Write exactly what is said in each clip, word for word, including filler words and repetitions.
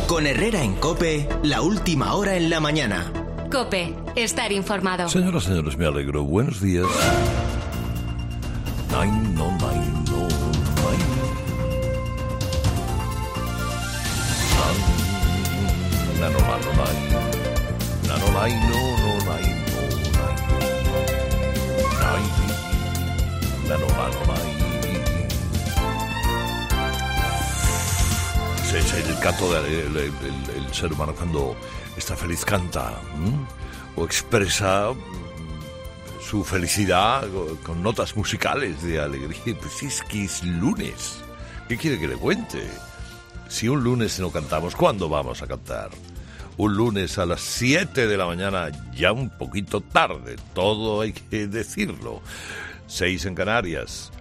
Con Herrera en COPE, la última hora en la mañana. COPE, estar informado. Señoras y señores, me alegro. Buenos días. Nine, no, nine, no, nine. Nano, nano, nine. Nano, nine, no, no, nine, no, nine. Nine. Nano, nano, nine. Es el canto del el, el, el ser humano cuando está feliz canta, ¿m? O expresa su felicidad con notas musicales de alegría. Pues es que es lunes. ¿Qué quiere que le cuente? Si un lunes no cantamos, ¿cuándo vamos a cantar? Un lunes a las siete de la mañana, ya un poquito tarde, todo hay que decirlo. Seis en Canarias,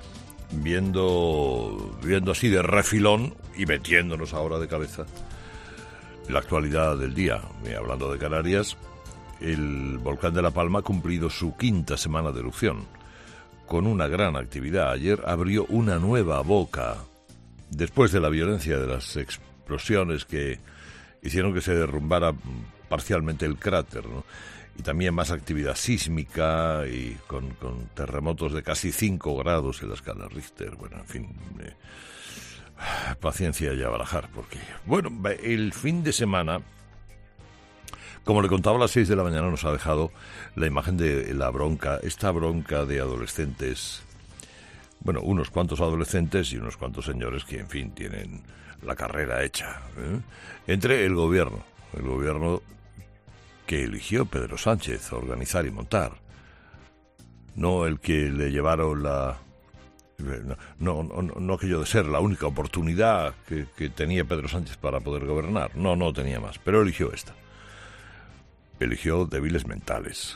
viendo, viendo así de refilón y metiéndonos ahora de cabeza la actualidad del día. Y hablando de Canarias, el volcán de La Palma ha cumplido su quinta semana de erupción, con una gran actividad. Ayer abrió una nueva boca, después de la violencia de las explosiones que hicieron que se derrumbara parcialmente el cráter, ¿no? Y también más actividad sísmica y con, con terremotos de casi cinco grados en la escala Richter. Bueno, en fin, eh, paciencia y a barajar, porque, bueno, el fin de semana, como le contaba a las seis de la mañana, nos ha dejado la imagen de la bronca, esta bronca de adolescentes, bueno, unos cuantos adolescentes y unos cuantos señores que, en fin, tienen la carrera hecha, ¿eh? Entre el gobierno, el gobierno que eligió Pedro Sánchez organizar y montar, no el que le llevaron la... No, no, no, no aquello de ser la única oportunidad que, que tenía Pedro Sánchez para poder gobernar, no, no tenía más, pero eligió esta. Eligió débiles mentales,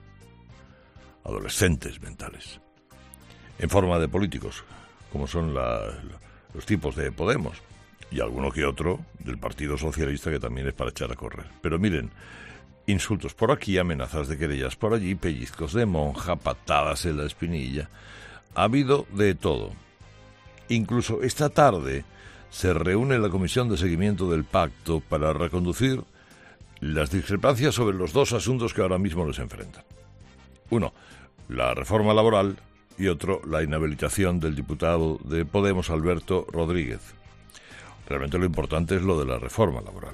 adolescentes mentales, en forma de políticos, como son la, los tipos de Podemos, y alguno que otro del Partido Socialista que también es para echar a correr. Pero miren, insultos por aquí, amenazas de querellas por allí, pellizcos de monja, patadas en la espinilla. Ha habido de todo. Incluso esta tarde se reúne la Comisión de Seguimiento del Pacto para reconducir las discrepancias sobre los dos asuntos que ahora mismo les enfrentan. Uno, la reforma laboral, y otro, la inhabilitación del diputado de Podemos, Alberto Rodríguez. Realmente lo importante es lo de la reforma laboral,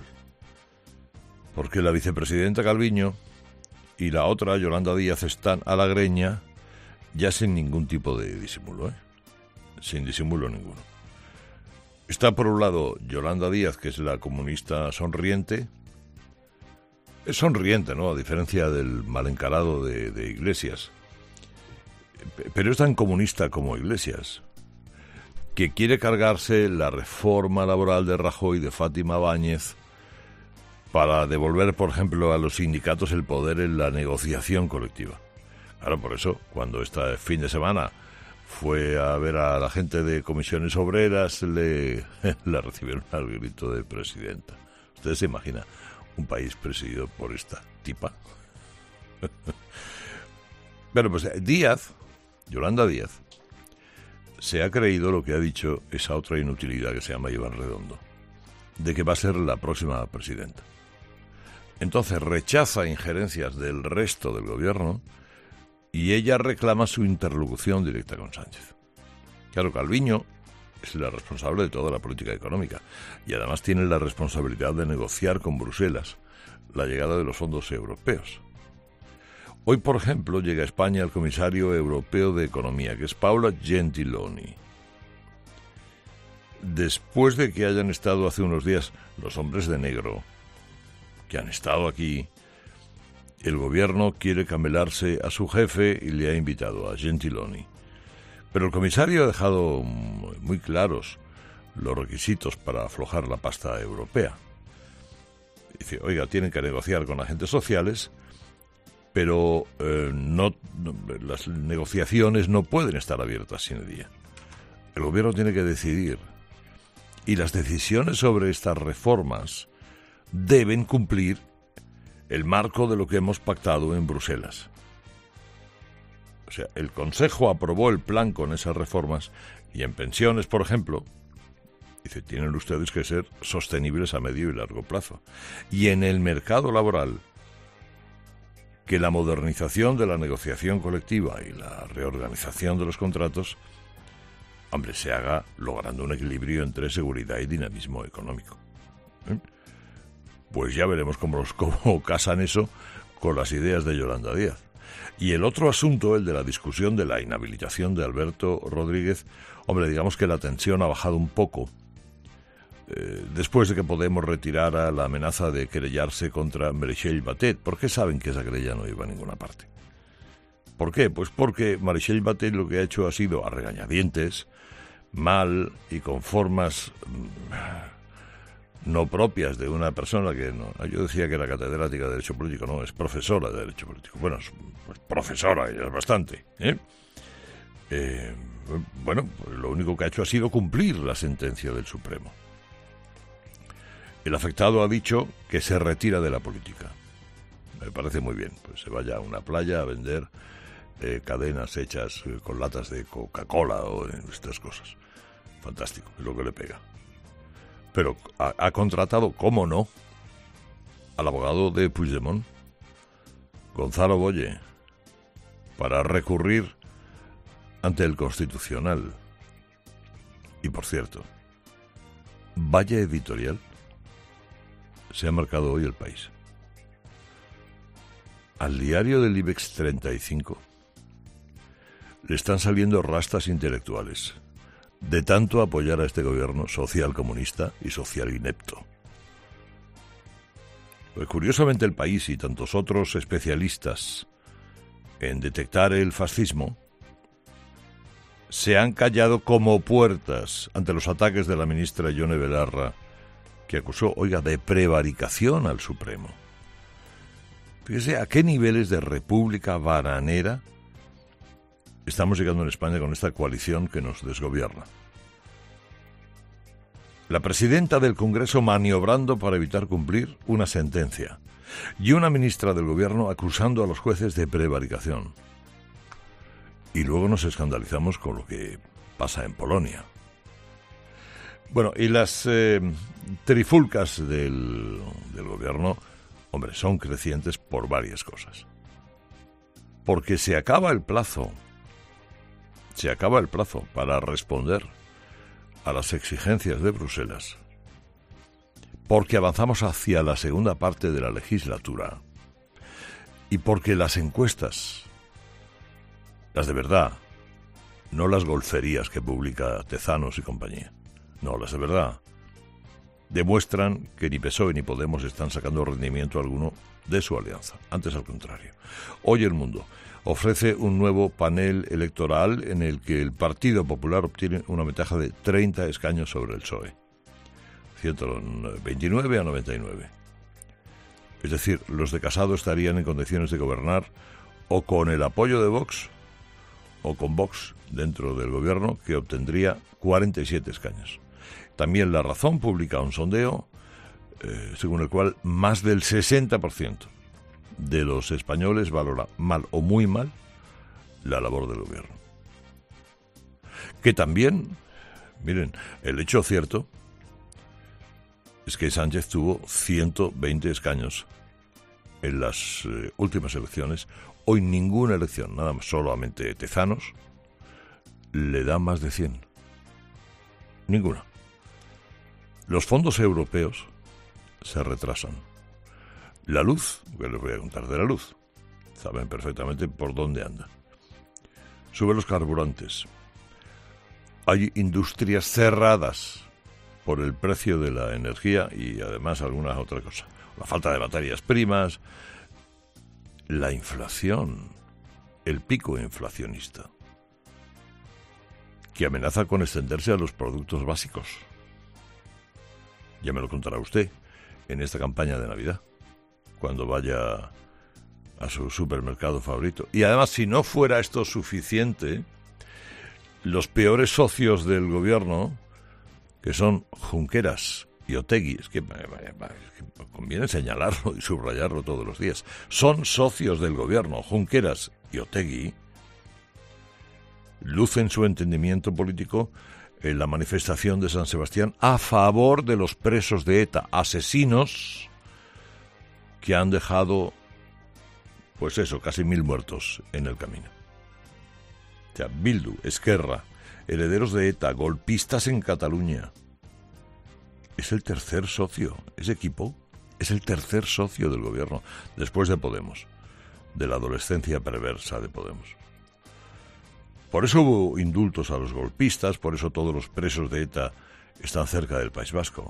porque la vicepresidenta Calviño y la otra, Yolanda Díaz, están a la greña, ya sin ningún tipo de disimulo, ¿eh? Sin disimulo ninguno. Está por un lado Yolanda Díaz, que es la comunista sonriente. Es sonriente, ¿no? A diferencia del mal encarado de, de Iglesias. Pero es tan comunista como Iglesias, que quiere cargarse la reforma laboral de Rajoy, de Fátima Báñez, para devolver, por ejemplo, a los sindicatos el poder en la negociación colectiva. Claro, por eso, cuando este fin de semana fue a ver a la gente de comisiones obreras, le la recibieron al grito de presidenta. ¿Ustedes se imaginan un país presidido por esta tipa? Bueno, pues Díaz, Yolanda Díaz, se ha creído lo que ha dicho esa otra inutilidad que se llama Iván Redondo, de que va a ser la próxima presidenta. Entonces rechaza injerencias del resto del gobierno y ella reclama su interlocución directa con Sánchez. Claro, Calviño es la responsable de toda la política económica y además tiene la responsabilidad de negociar con Bruselas la llegada de los fondos europeos. Hoy, por ejemplo, llega a España el comisario europeo de Economía, que es Paolo Gentiloni. Después de que hayan estado hace unos días los hombres de negro, que han estado aquí, el gobierno quiere camelarse a su jefe y le ha invitado a Gentiloni. Pero el comisario ha dejado muy claros los requisitos para aflojar la pasta europea. Dice, oiga, tienen que negociar con agentes sociales, pero eh, no, no, las negociaciones no pueden estar abiertas sin el día. El gobierno tiene que decidir, y las decisiones sobre estas reformas deben cumplir el marco de lo que hemos pactado en Bruselas. O sea, el Consejo aprobó el plan con esas reformas y en pensiones, por ejemplo, Dice, tienen ustedes que ser sostenibles a medio y largo plazo. Y en el mercado laboral, que la modernización de la negociación colectiva y la reorganización de los contratos, hombre, se haga logrando un equilibrio entre seguridad y dinamismo económico. ¿Eh? Pues ya veremos cómo, los, cómo casan eso con las ideas de Yolanda Díaz. Y el otro asunto, el de la discusión de la inhabilitación de Alberto Rodríguez, hombre, digamos que la tensión ha bajado un poco eh, después de que Podemos retirara la amenaza de querellarse contra Meritxell Batet, porque saben que esa querella no iba a ninguna parte. ¿Por qué? Pues porque Meritxell Batet lo que ha hecho ha sido, a regañadientes, mal y con formas no propias de una persona que no... Yo decía que era catedrática de Derecho Político, no, es profesora de Derecho Político. Bueno, es pues, profesora, y es bastante. ¿eh? Eh, bueno, pues lo único que ha hecho ha sido cumplir la sentencia del Supremo. El afectado ha dicho que se retira de la política. Me parece muy bien, pues se vaya a una playa a vender eh, cadenas hechas eh, con latas de Coca-Cola o eh, estas cosas. Fantástico, es lo que le pega. Pero ha, ha contratado, ¿cómo no?, al abogado de Puigdemont, Gonzalo Boye, para recurrir ante el Constitucional. Y por cierto, vaya editorial se ha marcado hoy El País. Al diario del IBEX treinta y cinco le están saliendo rastas intelectuales de tanto apoyar a este gobierno social comunista y social inepto. Pues curiosamente El País y tantos otros especialistas en detectar el fascismo se han callado como puertas ante los ataques de la ministra Yone Belarra, que acusó, oiga, de prevaricación al Supremo. Fíjese a qué niveles de república bananera estamos llegando en España con esta coalición que nos desgobierna. La presidenta del Congreso maniobrando para evitar cumplir una sentencia y una ministra del Gobierno acusando a los jueces de prevaricación. Y luego nos escandalizamos con lo que pasa en Polonia. Bueno, y las eh, trifulcas del, del Gobierno, hombre, son crecientes por varias cosas. Porque se acaba el plazo Se acaba el plazo para responder a las exigencias de Bruselas, porque avanzamos hacia la segunda parte de la legislatura y porque las encuestas, las de verdad, no las golferías que publica Tezanos y compañía, no, las de verdad, demuestran que ni P S O E ni Podemos están sacando rendimiento alguno de su alianza, antes al contrario. Hoy El Mundo ofrece un nuevo panel electoral en el que el Partido Popular obtiene una ventaja de treinta escaños sobre el P S O E. ciento veintinueve a noventa y nueve. Es decir, los de Casado estarían en condiciones de gobernar o con el apoyo de Vox o con Vox dentro del gobierno, que obtendría cuarenta y siete escaños. También La Razón publica un sondeo eh, según el cual más del sesenta por ciento de los españoles valora mal o muy mal la labor del gobierno. Que también, miren, el hecho cierto es que Sánchez tuvo ciento veinte escaños en las eh, últimas elecciones. Hoy ninguna elección, nada más, solamente Tezanos, le da más de cien. Ninguna. Los fondos europeos se retrasan. La luz, que les voy a contar de la luz, saben perfectamente por dónde anda. Suben los carburantes. Hay industrias cerradas por el precio de la energía y además alguna otra cosa. La falta de materias primas, la inflación, el pico inflacionista, que amenaza con extenderse a los productos básicos. Ya me lo contará usted en esta campaña de Navidad, cuando vaya a su supermercado favorito. Y además, si no fuera esto suficiente, los peores socios del gobierno, que son Junqueras y Otegi, es que, es que conviene señalarlo y subrayarlo todos los días, son socios del gobierno, Junqueras y Otegi, lucen su entendimiento político en la manifestación de San Sebastián a favor de los presos de ETA, asesinos que han dejado, pues eso, casi mil muertos en el camino. O sea, Bildu, Esquerra, herederos de ETA, golpistas en Cataluña. Es el tercer socio, ese equipo es el tercer socio del gobierno, después de Podemos, de la adolescencia perversa de Podemos. Por eso hubo indultos a los golpistas, por eso todos los presos de ETA están cerca del País Vasco.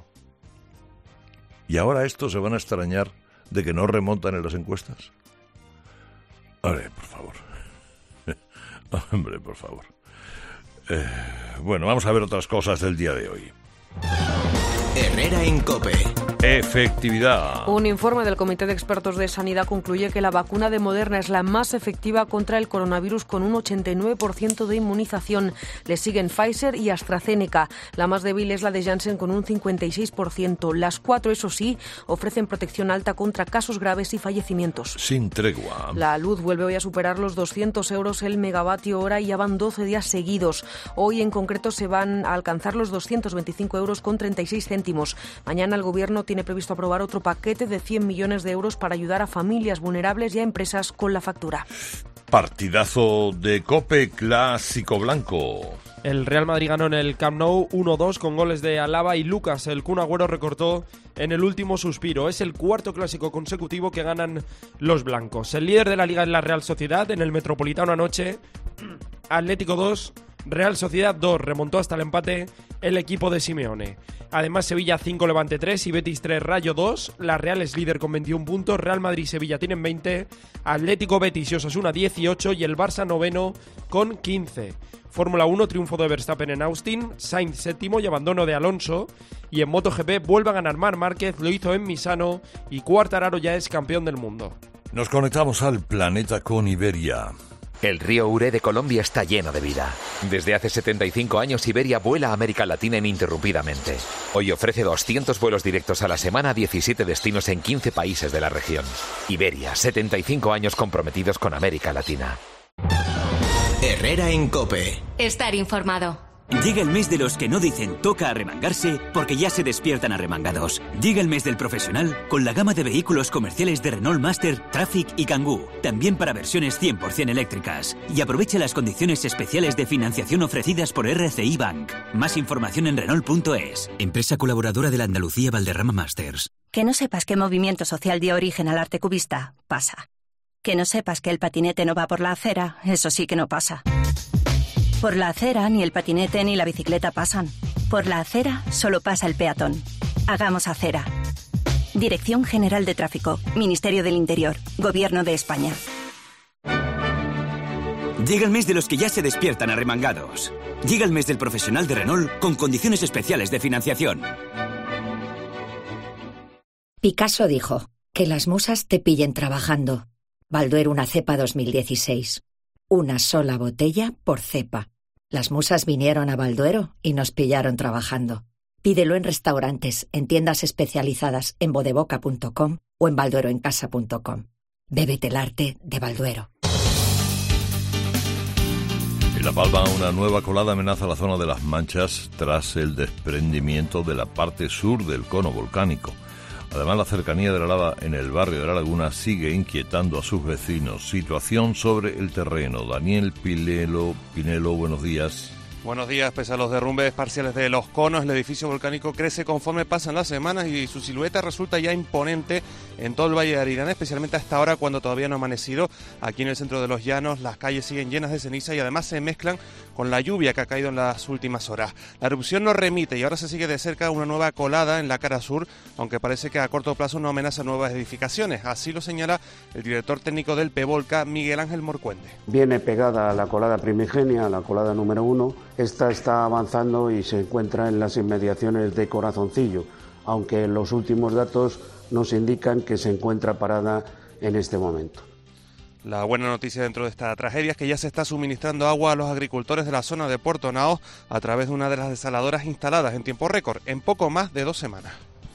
Y ahora estos se van a extrañar de que no remontan en las encuestas. Hombre, por favor. Hombre, por favor. Eh, bueno, vamos a ver otras cosas del día de hoy. Herrera en COPE. Efectividad. Un informe del Comité de Expertos de Sanidad concluye que la vacuna de Moderna es la más efectiva contra el coronavirus con un ochenta y nueve por ciento de inmunización. Le siguen Pfizer y AstraZeneca. La más débil es la de Janssen con un cincuenta y seis por ciento. Las cuatro, eso sí, ofrecen protección alta contra casos graves y fallecimientos. Sin tregua. La luz vuelve hoy a superar los doscientos euros el megavatio hora y ya van doce días seguidos. Hoy en concreto se van a alcanzar los doscientos veinticinco euros con treinta y seis céntimos. Mañana el Gobierno tiene previsto aprobar otro paquete de cien millones de euros para ayudar a familias vulnerables y a empresas con la factura. Partidazo de COPE, clásico blanco. El Real Madrid ganó en el Camp Nou uno dos con goles de Alaba y Lucas. El Kun Agüero recortó en el último suspiro. Es el cuarto clásico consecutivo que ganan los blancos. El líder de la Liga es la Real Sociedad. En el Metropolitano anoche, Atlético dos, Real Sociedad dos. Remontó hasta el empate el equipo de Simeone. Además, Sevilla cinco, Levante tres y Betis tres, Rayo dos. La Real es líder con veintiún puntos. Real Madrid y Sevilla tienen veinte. Atlético, Betis y Osasuna dieciocho. Y el Barça noveno con quince. Fórmula uno, triunfo de Verstappen en Austin. Sainz séptimo y abandono de Alonso. Y en MotoGP vuelve a ganar Marc Márquez. Lo hizo en Misano. Y Quartararo ya es campeón del mundo. Nos conectamos al planeta con Iberia. El río Ure de Colombia está lleno de vida. Desde hace setenta y cinco años Iberia vuela a América Latina ininterrumpidamente. Hoy ofrece doscientos vuelos directos a la semana a diecisiete destinos en quince países de la región. Iberia, setenta y cinco años comprometidos con América Latina. Herrera en COPE. Estar informado. Llega el mes de los que no dicen toca arremangarse porque ya se despiertan arremangados. Llega el mes del profesional con la gama de vehículos comerciales de Renault Master, Traffic y Kangoo. También para versiones cien por ciento eléctricas. Y aprovecha las condiciones especiales de financiación ofrecidas por R C I Bank. Más información en Renault punto es. Empresa colaboradora de la Andalucía Valderrama Masters. Que no sepas qué movimiento social dio origen al arte cubista, pasa. Que no sepas que el patinete no va por la acera, eso sí que no pasa. Por la acera ni el patinete ni la bicicleta pasan. Por la acera solo pasa el peatón. Hagamos acera. Dirección General de Tráfico, Ministerio del Interior, Gobierno de España. Llega el mes de los que ya se despiertan arremangados. Llega el mes del profesional de Renault con condiciones especiales de financiación. Picasso dijo, que las musas te pillen trabajando. Balduero una cepa dos mil dieciséis. Una sola botella por cepa. Las musas vinieron a Balduero y nos pillaron trabajando. Pídelo en restaurantes, en tiendas especializadas en bodeboca punto com o en baldueroencasa punto com. Bébete el arte de Balduero. En La Palma, una nueva colada amenaza la zona de Las Manchas tras el desprendimiento de la parte sur del cono volcánico. Además, la cercanía de la lava en el barrio de La Laguna sigue inquietando a sus vecinos. Situación sobre el terreno. Daniel Pinelo, Pinelo, buenos días. Buenos días. Pese a los derrumbes parciales de los conos, el edificio volcánico crece conforme pasan las semanas y su silueta resulta ya imponente en todo el Valle de Arirán, especialmente a esta hora cuando todavía no ha amanecido. Aquí en el centro de los llanos las calles siguen llenas de ceniza y además se mezclan con la lluvia que ha caído en las últimas horas. La erupción no remite y ahora se sigue de cerca una nueva colada en la cara sur, aunque parece que a corto plazo no amenaza nuevas edificaciones. Así lo señala el director técnico del PEVOLCA, Miguel Ángel Morcuende. Viene pegada a la colada primigenia, la colada número uno. Esta está avanzando y se encuentra en las inmediaciones de Corazoncillo, aunque los últimos datos nos indican que se encuentra parada en este momento. La buena noticia dentro de esta tragedia es que ya se está suministrando agua a los agricultores de la zona de Puerto Naos a través de una de las desaladoras instaladas en tiempo récord, en poco más de dos semanas.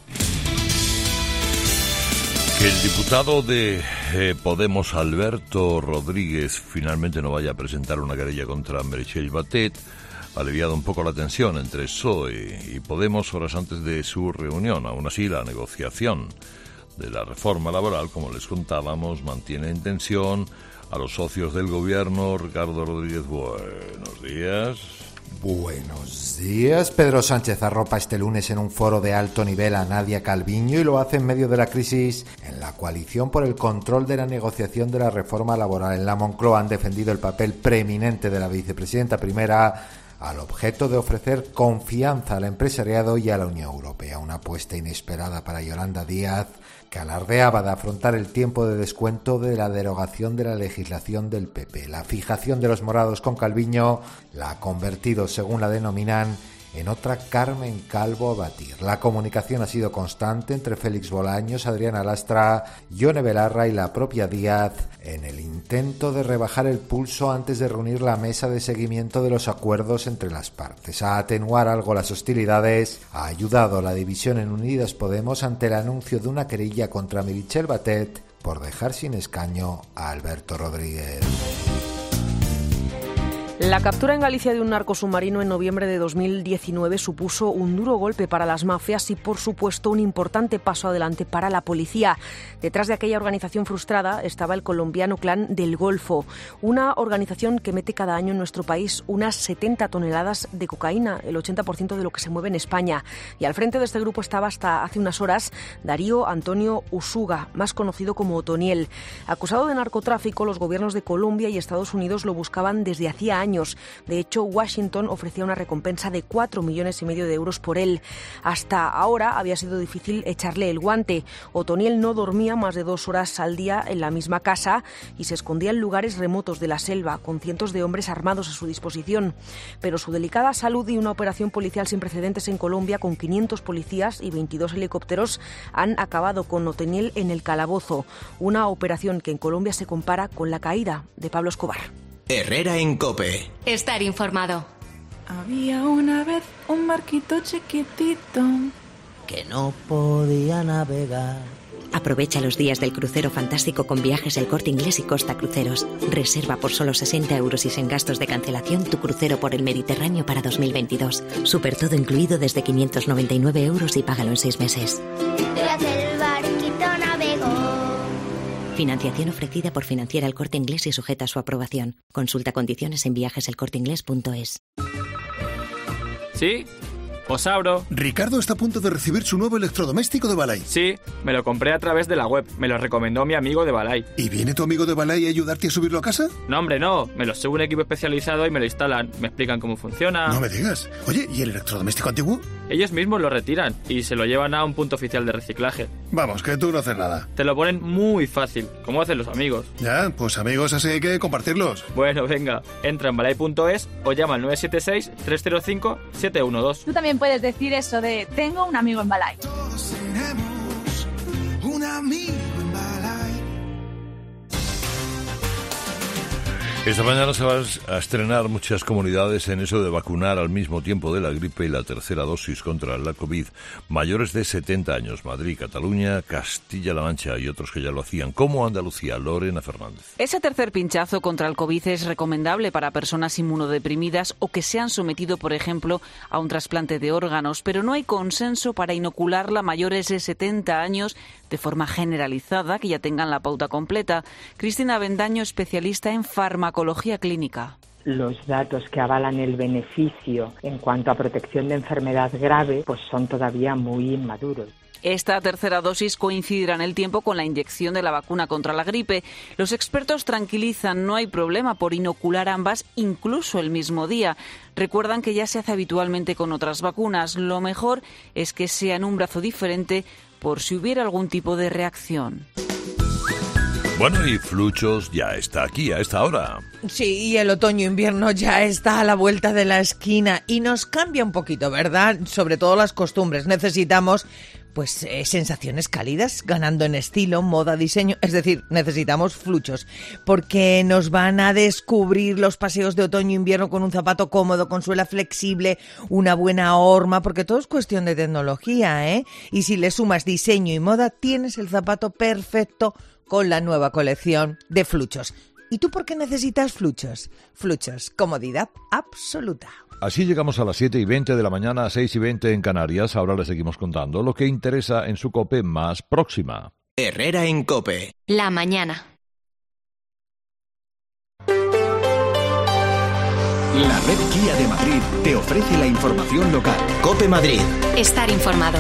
Que el diputado de eh, Podemos, Alberto Rodríguez, finalmente no vaya a presentar una querella contra Meritxell Batet, aliviado un poco la tensión entre P S O E y Podemos horas antes de su reunión. Aún así, la negociación de la reforma laboral, como les contábamos, mantiene en tensión a los socios del gobierno. Ricardo Rodríguez, buenos días. Buenos días. Pedro Sánchez arropa este lunes en un foro de alto nivel a Nadia Calviño y lo hace en medio de la crisis en la coalición por el control de la negociación de la reforma laboral. En la Moncloa han defendido el papel preeminente de la vicepresidenta primera al objeto de ofrecer confianza al empresariado y a la Unión Europea. Una apuesta inesperada para Yolanda Díaz, que alardeaba de afrontar el tiempo de descuento de la derogación de la legislación del P P. La fijación de los morados con Calviño la ha convertido, según la denominan, en otra Carmen Calvo a batir. La comunicación ha sido constante entre Félix Bolaños, Adriana Lastra, Yone Belarra y la propia Díaz en el intento de rebajar el pulso antes de reunir la mesa de seguimiento de los acuerdos entre las partes. A atenuar algo las hostilidades ha ayudado la división en Unidas Podemos ante el anuncio de una querella contra Meritxell Batet por dejar sin escaño a Alberto Rodríguez. La captura en Galicia de un narcosubmarino en noviembre de dos mil diecinueve supuso un duro golpe para las mafias y, por supuesto, un importante paso adelante para la policía. Detrás de aquella organización frustrada estaba el colombiano Clan del Golfo, una organización que mete cada año en nuestro país unas setenta toneladas de cocaína, el ochenta por ciento de lo que se mueve en España. Y al frente de este grupo estaba hasta hace unas horas Darío Antonio Usuga, más conocido como Otoniel. Acusado de narcotráfico, los gobiernos de Colombia y Estados Unidos lo buscaban desde hacía años. De hecho, Washington ofrecía una recompensa de cuatro millones y medio de euros por él. Hasta ahora había sido difícil echarle el guante. Otoniel no dormía más de dos horas al día en la misma casa y se escondía en lugares remotos de la selva, con cientos de hombres armados a su disposición. Pero su delicada salud y una operación policial sin precedentes en Colombia, con quinientos policías y veintidós helicópteros, han acabado con Otoniel en el calabozo. Una operación que en Colombia se compara con la caída de Pablo Escobar. Herrera en COPE. Estar informado. Había una vez un barquito chiquitito que no podía navegar. Aprovecha los días del crucero fantástico con Viajes El Corte Inglés y Costa Cruceros. Reserva por solo sesenta euros y sin gastos de cancelación tu crucero por el Mediterráneo para dos mil veintidós. Super todo incluido desde quinientos noventa y nueve euros y págalo en seis meses. Tras el barquito navegó. Financiación ofrecida por Financiera El Corte Inglés y sujeta a su aprobación. Consulta condiciones en viajes el corte inglés punto es. ¿Sí? Os abro. Ricardo está a punto de recibir su nuevo electrodoméstico de Balay. Sí, me lo compré a través de la web. Me lo recomendó mi amigo de Balay. ¿Y viene tu amigo de Balay a ayudarte a subirlo a casa? No, hombre, no. Me lo sube un equipo especializado y me lo instalan. Me explican cómo funciona. No me digas. Oye, ¿y el electrodoméstico antiguo? Ellos mismos lo retiran y se lo llevan a un punto oficial de reciclaje. Vamos, que tú no haces nada. Te lo ponen muy fácil, como hacen los amigos. Ya, pues amigos, así hay que compartirlos. Bueno, venga, entra en balay punto es o llama al nueve siete seis, tres cero cinco, siete uno dos. Tú también puedes decir eso de tengo un amigo en Balay. Todos tenemos un amigo en Balay. Esta mañana se van a estrenar muchas comunidades en eso de vacunar al mismo tiempo de la gripe y la tercera dosis contra la COVID. Mayores de setenta años, Madrid, Cataluña, Castilla-La Mancha y otros que ya lo hacían, como Andalucía. Lorena Fernández. Ese tercer pinchazo contra el COVID es recomendable para personas inmunodeprimidas o que se han sometido, por ejemplo, a un trasplante de órganos, pero no hay consenso para inocularla a mayores de setenta años de forma generalizada, que ya tengan la pauta completa. Cristina Bendaño, especialista en farmacología clínica. Los datos que avalan el beneficio en cuanto a protección de enfermedad grave pues son todavía muy inmaduros. Esta tercera dosis coincidirá en el tiempo con la inyección de la vacuna contra la gripe. Los expertos tranquilizan, no hay problema por inocular ambas incluso el mismo día. Recuerdan que ya se hace habitualmente con otras vacunas. Lo mejor es que sea en un brazo diferente por si hubiera algún tipo de reacción. Bueno, y Fluchos ya está aquí a esta hora. Sí, y el otoño-invierno ya está a la vuelta de la esquina y nos cambia un poquito, ¿verdad? Sobre todo las costumbres. Necesitamos, pues, eh, sensaciones cálidas, ganando en estilo, moda, diseño. Es decir, necesitamos Fluchos, porque nos van a descubrir los paseos de otoño-invierno con un zapato cómodo, con suela flexible, una buena horma, porque todo es cuestión de tecnología, ¿eh? Y si le sumas diseño y moda, tienes el zapato perfecto con la nueva colección de Fluchos. ¿Y tú por qué necesitas Fluchos? Fluchos, comodidad absoluta. Así llegamos a las siete y veinte de la mañana, seis y veinte en Canarias. Ahora les seguimos contando lo que interesa en su COPE más próxima. Herrera en COPE. La mañana. La red Kia de Madrid te ofrece la información local. COPE Madrid. Estar informado.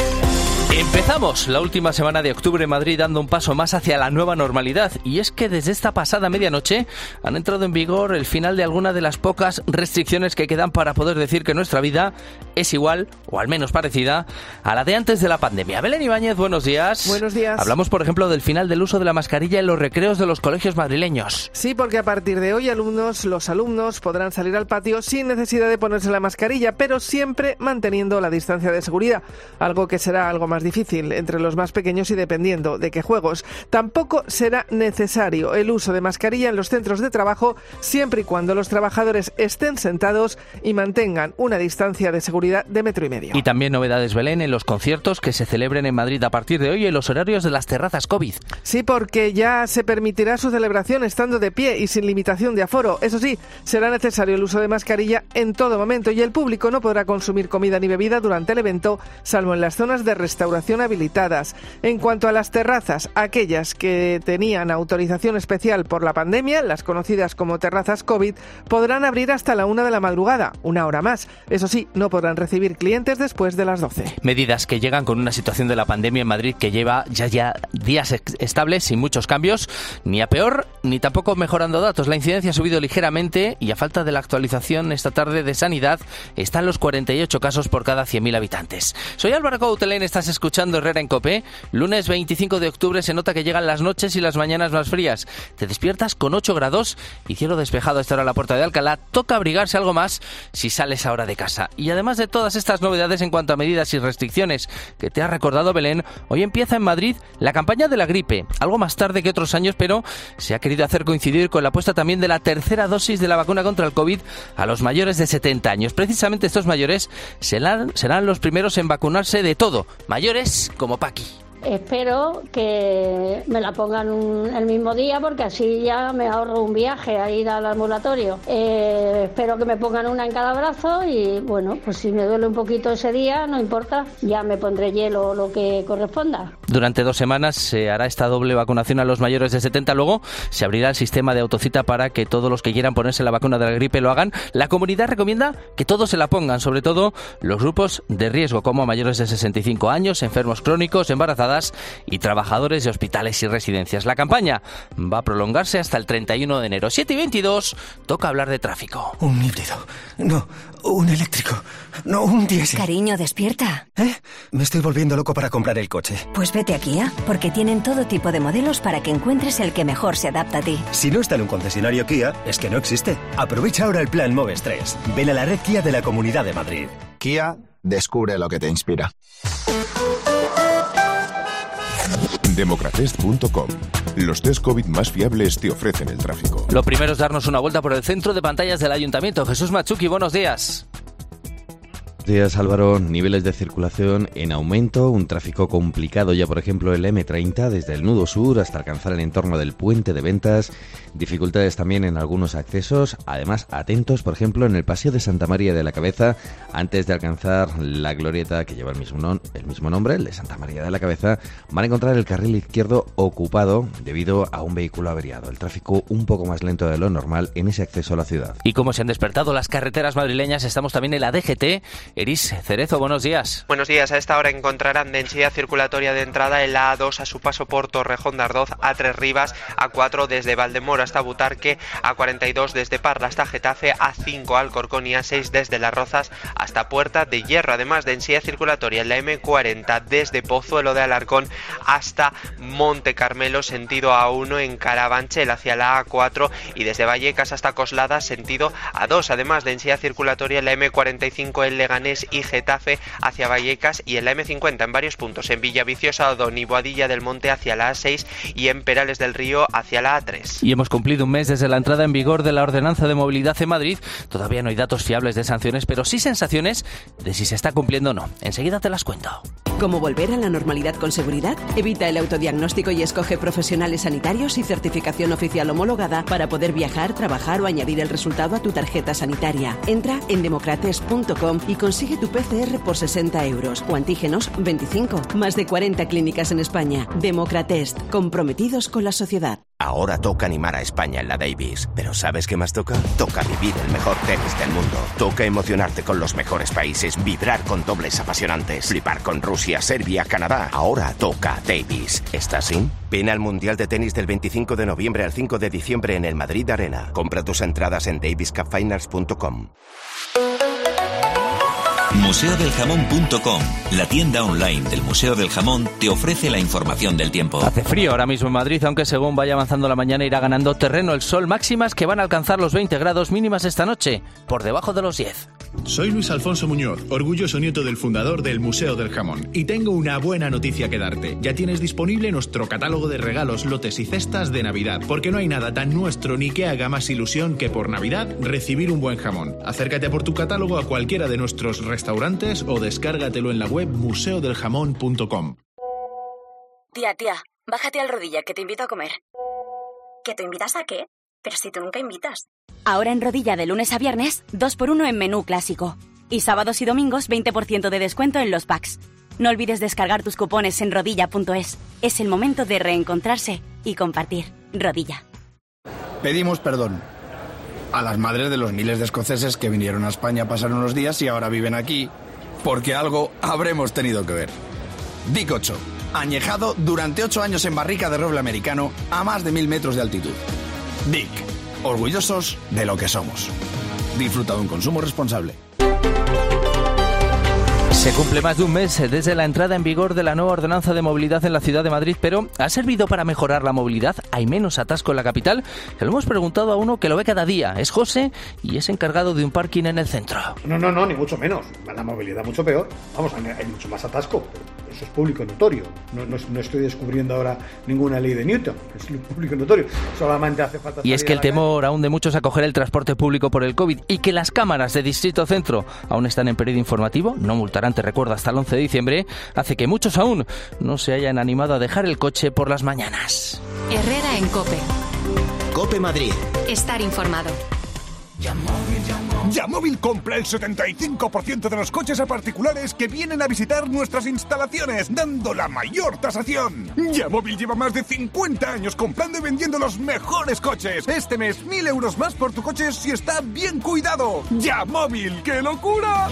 Empezamos la última semana de octubre en Madrid dando un paso más hacia la nueva normalidad, y es que desde esta pasada medianoche han entrado en vigor el final de alguna de las pocas restricciones que quedan para poder decir que nuestra vida es igual, o al menos parecida, a la de antes de la pandemia. Belén Ibáñez, buenos días. Buenos días. Hablamos, por ejemplo, del final del uso de la mascarilla en los recreos de los colegios madrileños. Sí, porque a partir de hoy alumnos, los alumnos podrán salir al patio sin necesidad de ponerse la mascarilla, pero siempre manteniendo la distancia de seguridad, algo que será algo más difícil entre los más pequeños y dependiendo de qué juegos. Tampoco será necesario el uso de mascarilla en los centros de trabajo siempre y cuando los trabajadores estén sentados y mantengan una distancia de seguridad de metro y medio. Y también novedades, Belén, en los conciertos que se celebren en Madrid a partir de hoy en los horarios de las terrazas COVID. Sí, porque ya se permitirá su celebración estando de pie y sin limitación de aforo. Eso sí, será necesario el uso de mascarilla en todo momento y el público no podrá consumir comida ni bebida durante el evento, salvo en las zonas de restauración habilitadas. En cuanto a las terrazas, aquellas que tenían autorización especial por la pandemia, las conocidas como terrazas COVID, podrán abrir hasta la una de la madrugada, una hora más. Eso sí, no podrán recibir clientes después de las doce. Medidas que llegan con una situación de la pandemia en Madrid que lleva ya ya días estables, sin muchos cambios, ni a peor, ni tampoco mejorando datos. La incidencia ha subido ligeramente y a falta de la actualización esta tarde de Sanidad, están los cuarenta y ocho casos por cada cien mil habitantes. Soy Álvaro Coutelén, estás escuchando Herrera en COPE. Lunes veinticinco de octubre, se nota que llegan las noches y las mañanas más frías. Te despiertas con ocho grados y cielo despejado a esta hora en la Puerta de Alcalá. Toca abrigarse algo más si sales ahora de casa. Y además de todas estas novedades en cuanto a medidas y restricciones que te ha recordado Belén, hoy empieza en Madrid la campaña de la gripe, algo más tarde que otros años, pero se ha querido hacer coincidir con la puesta también de la tercera dosis de la vacuna contra el COVID a los mayores de setenta años. Precisamente estos mayores serán, serán los primeros en vacunarse de todo, mayores como Paqui. Espero que me la pongan un, el mismo día, porque así ya me ahorro un viaje a ir al ambulatorio. Eh, espero que me pongan una en cada brazo y bueno, pues si me duele un poquito ese día, no importa, ya me pondré hielo o lo que corresponda. Durante dos semanas se hará esta doble vacunación a los mayores de setenta. Luego se abrirá el sistema de autocita para que todos los que quieran ponerse la vacuna de la gripe lo hagan. La comunidad recomienda que todos se la pongan, sobre todo los grupos de riesgo, como mayores de sesenta y cinco años, enfermos crónicos, embarazadas y trabajadores de hospitales y residencias. La campaña va a prolongarse hasta el treinta y uno de enero. siete y veintidós, toca hablar de tráfico. Un híbrido. No, un eléctrico. No, un diésel. Cariño, despierta. ¿Eh? Me estoy volviendo loco para comprar el coche. Pues vete a Kia, porque tienen todo tipo de modelos para que encuentres el que mejor se adapta a ti. Si no está en un concesionario Kia, es que no existe. Aprovecha ahora el plan Moves tres. Ven a la red Kia de la Comunidad de Madrid. Kia, descubre lo que te inspira. Democratest punto com. Los test COVID más fiables te ofrecen el tráfico. Lo primero es darnos una vuelta por el centro de pantallas del Ayuntamiento. Jesús Machuki, buenos días. Buenos días, Álvaro. Niveles de circulación en aumento, un tráfico complicado ya, por ejemplo, el eme treinta desde el nudo sur hasta alcanzar el entorno del puente de Ventas. Dificultades también en algunos accesos. Además, atentos, por ejemplo, en el paseo de Santa María de la Cabeza, antes de alcanzar la glorieta que lleva el mismo, non- el mismo nombre, el de Santa María de la Cabeza, van a encontrar el carril izquierdo ocupado debido a un vehículo averiado. El tráfico un poco más lento de lo normal en ese acceso a la ciudad. Y como se han despertado las carreteras madrileñas, estamos también en la D G T. Eris Cerezo, buenos días. Buenos días. A esta hora encontrarán densidad circulatoria de entrada en la A dos a su paso por Torrejón de Ardoz, A tres Rivas, A cuatro desde Valdemoro hasta Butarque, A cuarenta y dos desde Parla hasta Getafe, A cinco Alcorcón y A seis desde Las Rozas hasta Puerta de Hierro. Además, densidad circulatoria en la eme cuarenta desde Pozuelo de Alarcón hasta Monte Carmelo, sentido A uno en Carabanchel hacia la A cuatro, y desde Vallecas hasta Coslada, sentido A dos. Además, densidad circulatoria en la eme cuarenta y cinco en Leganés y Getafe hacia Vallecas, y en la eme cincuenta en varios puntos, en Villaviciosa, Odón y Boadilla del Monte hacia la A seis y en Perales del Río hacia la A tres. Y hemos cumplido un mes desde la entrada en vigor de la Ordenanza de Movilidad en Madrid. Todavía no hay datos fiables de sanciones, pero sí sensaciones de si se está cumpliendo o no. Enseguida te las cuento. ¿Cómo volver a la normalidad con seguridad? Evita el autodiagnóstico y escoge profesionales sanitarios y certificación oficial homologada para poder viajar, trabajar o añadir el resultado a tu tarjeta sanitaria. Entra en democrates punto com y consigue tu P C R por sesenta euros o antígenos veinticinco. Más de cuarenta clínicas en España. Democratest, comprometidos con la sociedad. Ahora toca animar a España en la Davis. ¿Pero sabes qué más toca? Toca vivir el mejor tenis del mundo. Toca emocionarte con los mejores países, vibrar con dobles apasionantes, flipar con Rusia, Serbia, Canadá. Ahora toca Davis. ¿Estás in? Ven al Mundial de Tenis del veinticinco de noviembre al cinco de diciembre en el Madrid Arena. Compra tus entradas en davis cup finals punto com. museo del jamón punto com, la tienda online del Museo del Jamón, te ofrece la información del tiempo. Hace frío ahora mismo en Madrid, aunque según vaya avanzando la mañana irá ganando terreno el sol. Máximas que van a alcanzar los veinte grados, mínimas esta noche, por debajo de los diez. Soy Luis Alfonso Muñoz, orgulloso nieto del fundador del Museo del Jamón, y tengo una buena noticia que darte. Ya tienes disponible nuestro catálogo de regalos, lotes y cestas de Navidad, porque no hay nada tan nuestro ni que haga más ilusión que por Navidad recibir un buen jamón. Acércate por tu catálogo a cualquiera de nuestros restaurantes o descárgatelo en la web museo del jamón punto com. Tía, tía, bájate al Rodilla, que te invito a comer. ¿Que te invitas a qué? Pero si tú nunca invitas. Ahora en Rodilla, de lunes a viernes, dos por uno en menú clásico. Y sábados y domingos, veinte por ciento de descuento en los packs. No olvides descargar tus cupones en rodilla punto es. Es el momento de reencontrarse y compartir. Rodilla. Pedimos perdón a las madres de los miles de escoceses que vinieron a España a pasar unos días y ahora viven aquí, porque algo habremos tenido que ver. Dick ocho, añejado durante ocho años en barrica de roble americano a más de mil metros de altitud. Dick, orgullosos de lo que somos. Disfruta de un consumo responsable. Se cumple más de un mes desde la entrada en vigor de la nueva ordenanza de movilidad en la ciudad de Madrid, pero ¿ha servido para mejorar la movilidad? ¿Hay menos atasco en la capital? Se lo hemos preguntado a uno que lo ve cada día. Es José y es encargado de un parking en el centro. No, no, no, ni mucho menos. La movilidad mucho peor. Vamos, hay mucho más atasco. Eso es público notorio. No, no, no estoy descubriendo ahora ninguna ley de Newton. Es público notorio. Solamente hace falta... Y es que el temor aún de muchos a coger el transporte público por el COVID y que las cámaras de Distrito Centro aún están en periodo informativo, no multarán, te recuerdo, hasta el once de diciembre, hace que muchos aún no se hayan animado a dejar el coche por las mañanas. Herrera en COPE. COPE Madrid. Estar informado. Yamóvil compra el setenta y cinco por ciento de los coches a particulares que vienen a visitar nuestras instalaciones, dando la mayor tasación. Yamóvil lleva más de cincuenta años comprando y vendiendo los mejores coches. Este mes, mil euros más por tu coche si está bien cuidado. Yamóvil, ¡qué locura!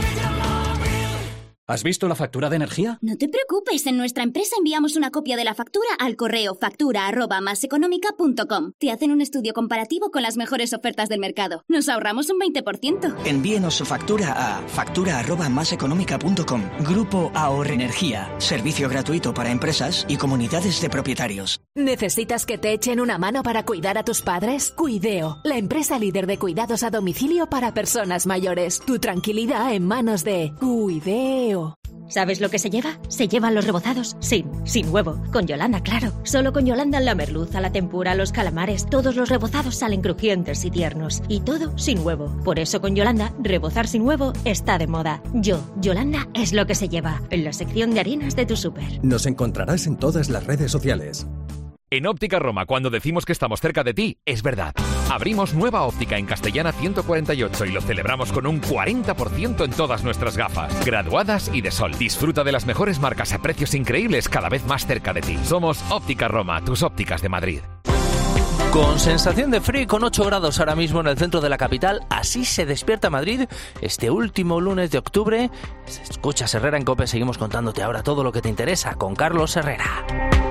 ¿Has visto la factura de energía? No te preocupes, en nuestra empresa enviamos una copia de la factura al correo factura arroba maseconómica punto com. Te hacen un estudio comparativo con las mejores ofertas del mercado. Nos ahorramos un veinte por ciento. Envíenos su factura a factura arroba maseconómica punto com. Grupo Ahorre Energía. Servicio gratuito para empresas y comunidades de propietarios. ¿Necesitas que te echen una mano para cuidar a tus padres? Cuideo, la empresa líder de cuidados a domicilio para personas mayores. Tu tranquilidad en manos de Cuideo. ¿Sabes lo que se lleva? Se llevan los rebozados, sin, sin huevo. Con Yolanda, claro. Solo con Yolanda la merluza, la tempura, los calamares, todos los rebozados salen crujientes y tiernos. Y todo sin huevo. Por eso con Yolanda, rebozar sin huevo está de moda. Yo, Yolanda, es lo que se lleva. En la sección de harinas de tu súper. Nos encontrarás en todas las redes sociales. En Óptica Roma, cuando decimos que estamos cerca de ti, es verdad. Abrimos nueva óptica en Castellana ciento cuarenta y ocho y lo celebramos con un cuarenta por ciento en todas nuestras gafas, graduadas y de sol. Disfruta de las mejores marcas a precios increíbles cada vez más cerca de ti. Somos Óptica Roma, tus ópticas de Madrid. Con sensación de frío y con ocho grados ahora mismo en el centro de la capital, así se despierta Madrid este último lunes de octubre. Escuchas Herrera en COPE, seguimos contándote ahora todo lo que te interesa con Carlos Herrera.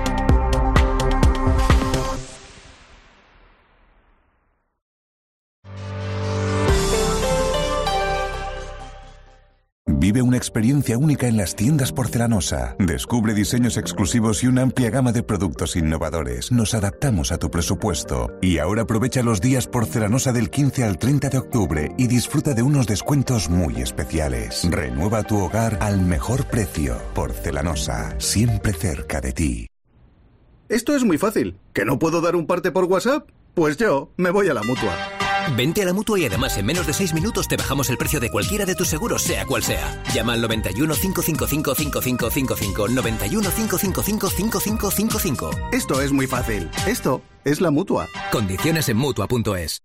Vive una experiencia única en las tiendas Porcelanosa. Descubre diseños exclusivos y una amplia gama de productos innovadores. Nos adaptamos a tu presupuesto. Y ahora aprovecha los días Porcelanosa del quince al treinta de octubre y disfruta de unos descuentos muy especiales. Renueva tu hogar al mejor precio. Porcelanosa, siempre cerca de ti. Esto es muy fácil. ¿Que no puedo dar un parte por WhatsApp? Pues yo me voy a la Mutua. Vente a la Mutua y además en menos de seis minutos te bajamos el precio de cualquiera de tus seguros, sea cual sea. Llama al noventa y uno, cinco cinco cinco, cinco cinco cinco cinco, noventa y uno, cinco cinco cinco, cinco cinco cinco cinco. Esto es muy fácil. Esto es la Mutua. Condiciones en Mutua punto es.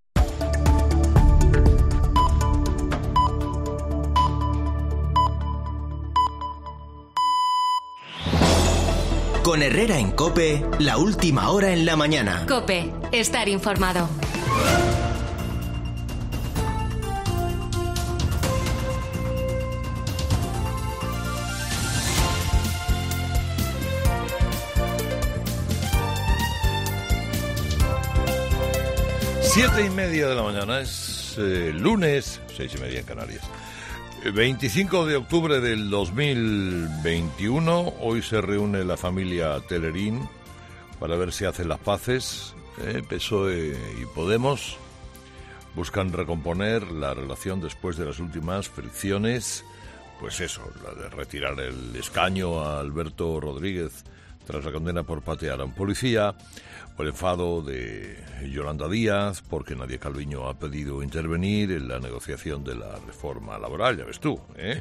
Con Herrera en COPE, la última hora en la mañana. COPE, estar informado. Siete y media de la mañana, es eh, lunes, seis y media en Canarias. veinticinco de octubre del dos mil veintiuno, hoy se reúne la familia Telerín para ver si hacen las paces. Eh, P S O E y Podemos buscan recomponer la relación después de las últimas fricciones, pues eso, la de retirar el escaño a Alberto Rodríguez tras la condena por patear a un policía, o el enfado de Yolanda Díaz porque Nadia Calviño ha pedido intervenir en la negociación de la reforma laboral, ya ves tú, ¿eh?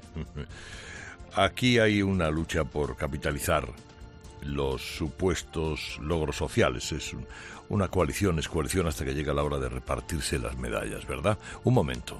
Aquí hay una lucha por capitalizar los supuestos logros sociales. Es un, una coalición, es coalición hasta que llega la hora de repartirse las medallas, ¿verdad? Un momento.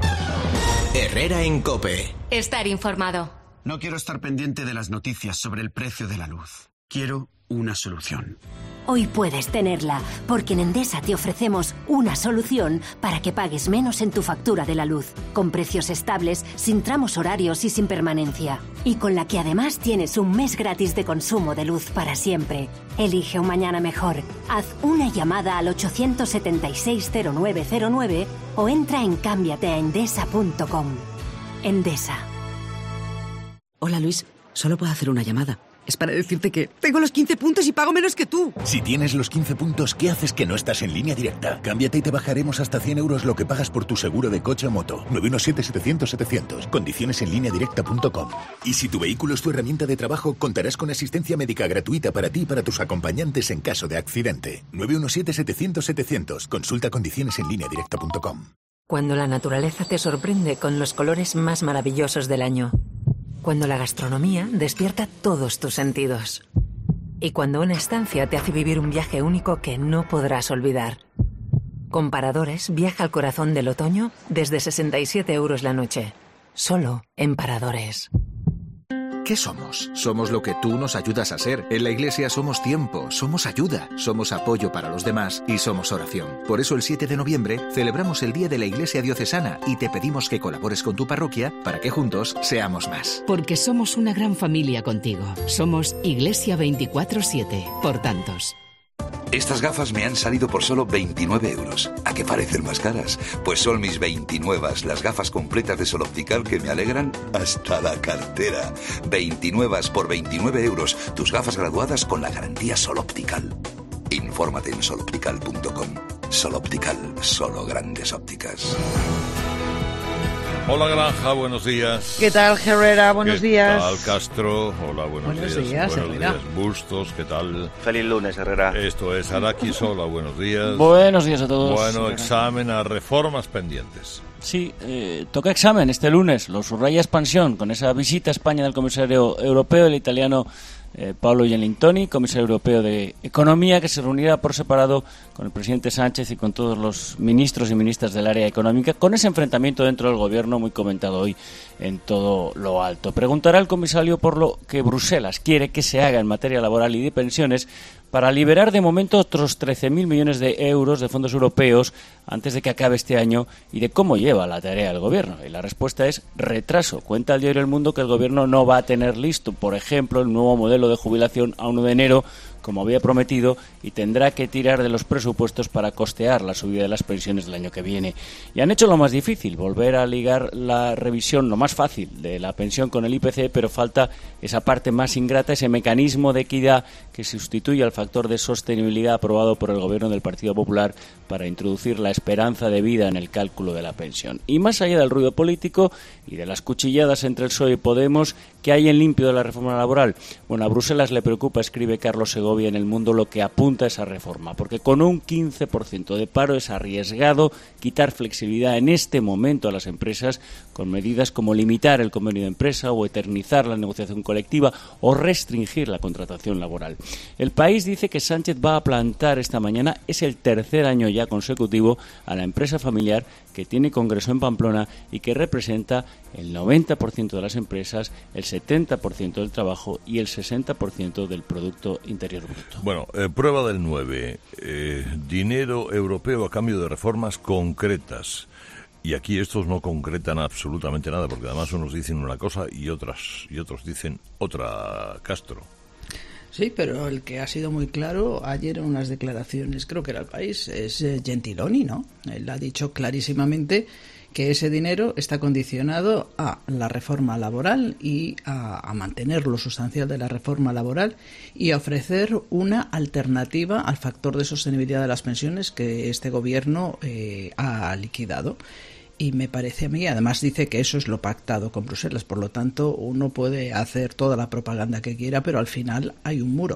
Herrera en COPE. Estar informado. No quiero estar pendiente de las noticias sobre el precio de la luz. Quiero una solución. Hoy puedes tenerla, porque en Endesa te ofrecemos una solución para que pagues menos en tu factura de la luz, con precios estables, sin tramos horarios y sin permanencia. Y con la que además tienes un mes gratis de consumo de luz para siempre. Elige un mañana mejor. Haz una llamada al ochocientos setenta y seis cero nueve cero nueve o entra en cámbiate a endesa punto com. Endesa. Hola Luis, solo puedo hacer una llamada. Es para decirte que tengo los quince puntos y pago menos que tú. Si tienes los quince puntos, ¿qué haces que no estás en Línea Directa? Cámbiate y te bajaremos hasta cien euros lo que pagas por tu seguro de coche o moto. nueve uno siete, setecientos, setecientos. Condiciones en línea directa punto com. Y si tu vehículo es tu herramienta de trabajo, contarás con asistencia médica gratuita para ti y para tus acompañantes en caso de accidente. nueve uno siete, setecientos, setecientos. Consulta condiciones en línea directa punto com. Cuando la naturaleza te sorprende con los colores más maravillosos del año. Cuando la gastronomía despierta todos tus sentidos. Y cuando una estancia te hace vivir un viaje único que no podrás olvidar. Con Paradores, viaja al corazón del otoño desde sesenta y siete euros la noche. Solo en Paradores. ¿Qué somos? Somos lo que tú nos ayudas a ser. En la Iglesia somos tiempo, somos ayuda, somos apoyo para los demás y somos oración. Por eso el siete de noviembre celebramos el Día de la Iglesia Diocesana y te pedimos que colabores con tu parroquia para que juntos seamos más. Porque somos una gran familia contigo. Somos Iglesia veinticuatro siete, por tantos. Estas gafas me han salido por solo veintinueve euros. ¿A qué parecen más caras? Pues son mis veintinuevas, las gafas completas de Sol Optical que me alegran hasta la cartera. veintinuevas por veintinueve euros. Tus gafas graduadas con la garantía Sol Optical. Infórmate en sol optical punto com. Sol Optical, solo grandes ópticas. Hola Granja, buenos días. ¿Qué tal Herrera? Buenos ¿Qué días. ¿Qué tal Castro? Hola, buenos, buenos días. días. Buenos Herrera. días Bustos, ¿qué tal? Feliz lunes, Herrera. Esto es Arakis, hola, buenos días. Buenos días a todos. Bueno, Herrera. examen a reformas pendientes. Sí, eh, toca examen este lunes, lo subraya Expansión, con esa visita a España del comisario europeo, el italiano eh, Paolo Gentiloni, comisario europeo de Economía, que se reunirá por separado con el presidente Sánchez y con todos los ministros y ministras del área económica, con ese enfrentamiento dentro del gobierno muy comentado hoy en todo lo alto. Preguntará al comisario por lo que Bruselas quiere que se haga en materia laboral y de pensiones para liberar de momento otros trece mil millones de euros de fondos europeos antes de que acabe este año y de cómo lleva la tarea el gobierno. Y la respuesta es retraso. Cuenta el diario El Mundo que el gobierno no va a tener listo, por ejemplo, el nuevo modelo de jubilación a uno de enero, como había prometido, y tendrá que tirar de los presupuestos para costear la subida de las pensiones del año que viene. Y han hecho lo más difícil, volver a ligar la revisión, lo más fácil, de la pensión con el I P C, pero falta esa parte más ingrata, ese mecanismo de equidad que sustituye al factor de sostenibilidad aprobado por el gobierno del Partido Popular para introducir la esperanza de vida en el cálculo de la pensión. Y más allá del ruido político y de las cuchilladas entre el P S O E y Podemos, ¿Qué hay en limpio de la reforma laboral? Bueno, a Bruselas le preocupa, escribe Carlos Segovia en El Mundo, lo que apunta a esa reforma, porque con un quince por ciento de paro es arriesgado quitar flexibilidad en este momento a las empresas con medidas como limitar el convenio de empresa o eternizar la negociación colectiva o restringir la contratación laboral. El País dice que Sánchez va a plantar esta mañana, es el tercer año ya consecutivo, a la empresa familiar que tiene congreso en Pamplona y que representa el noventa por ciento de las empresas, el setenta por ciento del trabajo y el sesenta por ciento del Producto Interior Bruto. Bueno, eh, prueba del nueve. Eh, dinero europeo a cambio de reformas concretas. Y aquí estos no concretan absolutamente nada, porque además unos dicen una cosa y otras y otros dicen otra, Castro. Sí, pero el que ha sido muy claro ayer en unas declaraciones, creo que era El País, es eh, Gentiloni, ¿no? Él ha dicho clarísimamente que ese dinero está condicionado a la reforma laboral y a, a mantener lo sustancial de la reforma laboral y a ofrecer una alternativa al factor de sostenibilidad de las pensiones que este gobierno eh, ha liquidado. Y me parece a mí, además dice que eso es lo pactado con Bruselas, por lo tanto uno puede hacer toda la propaganda que quiera, pero al final hay un muro.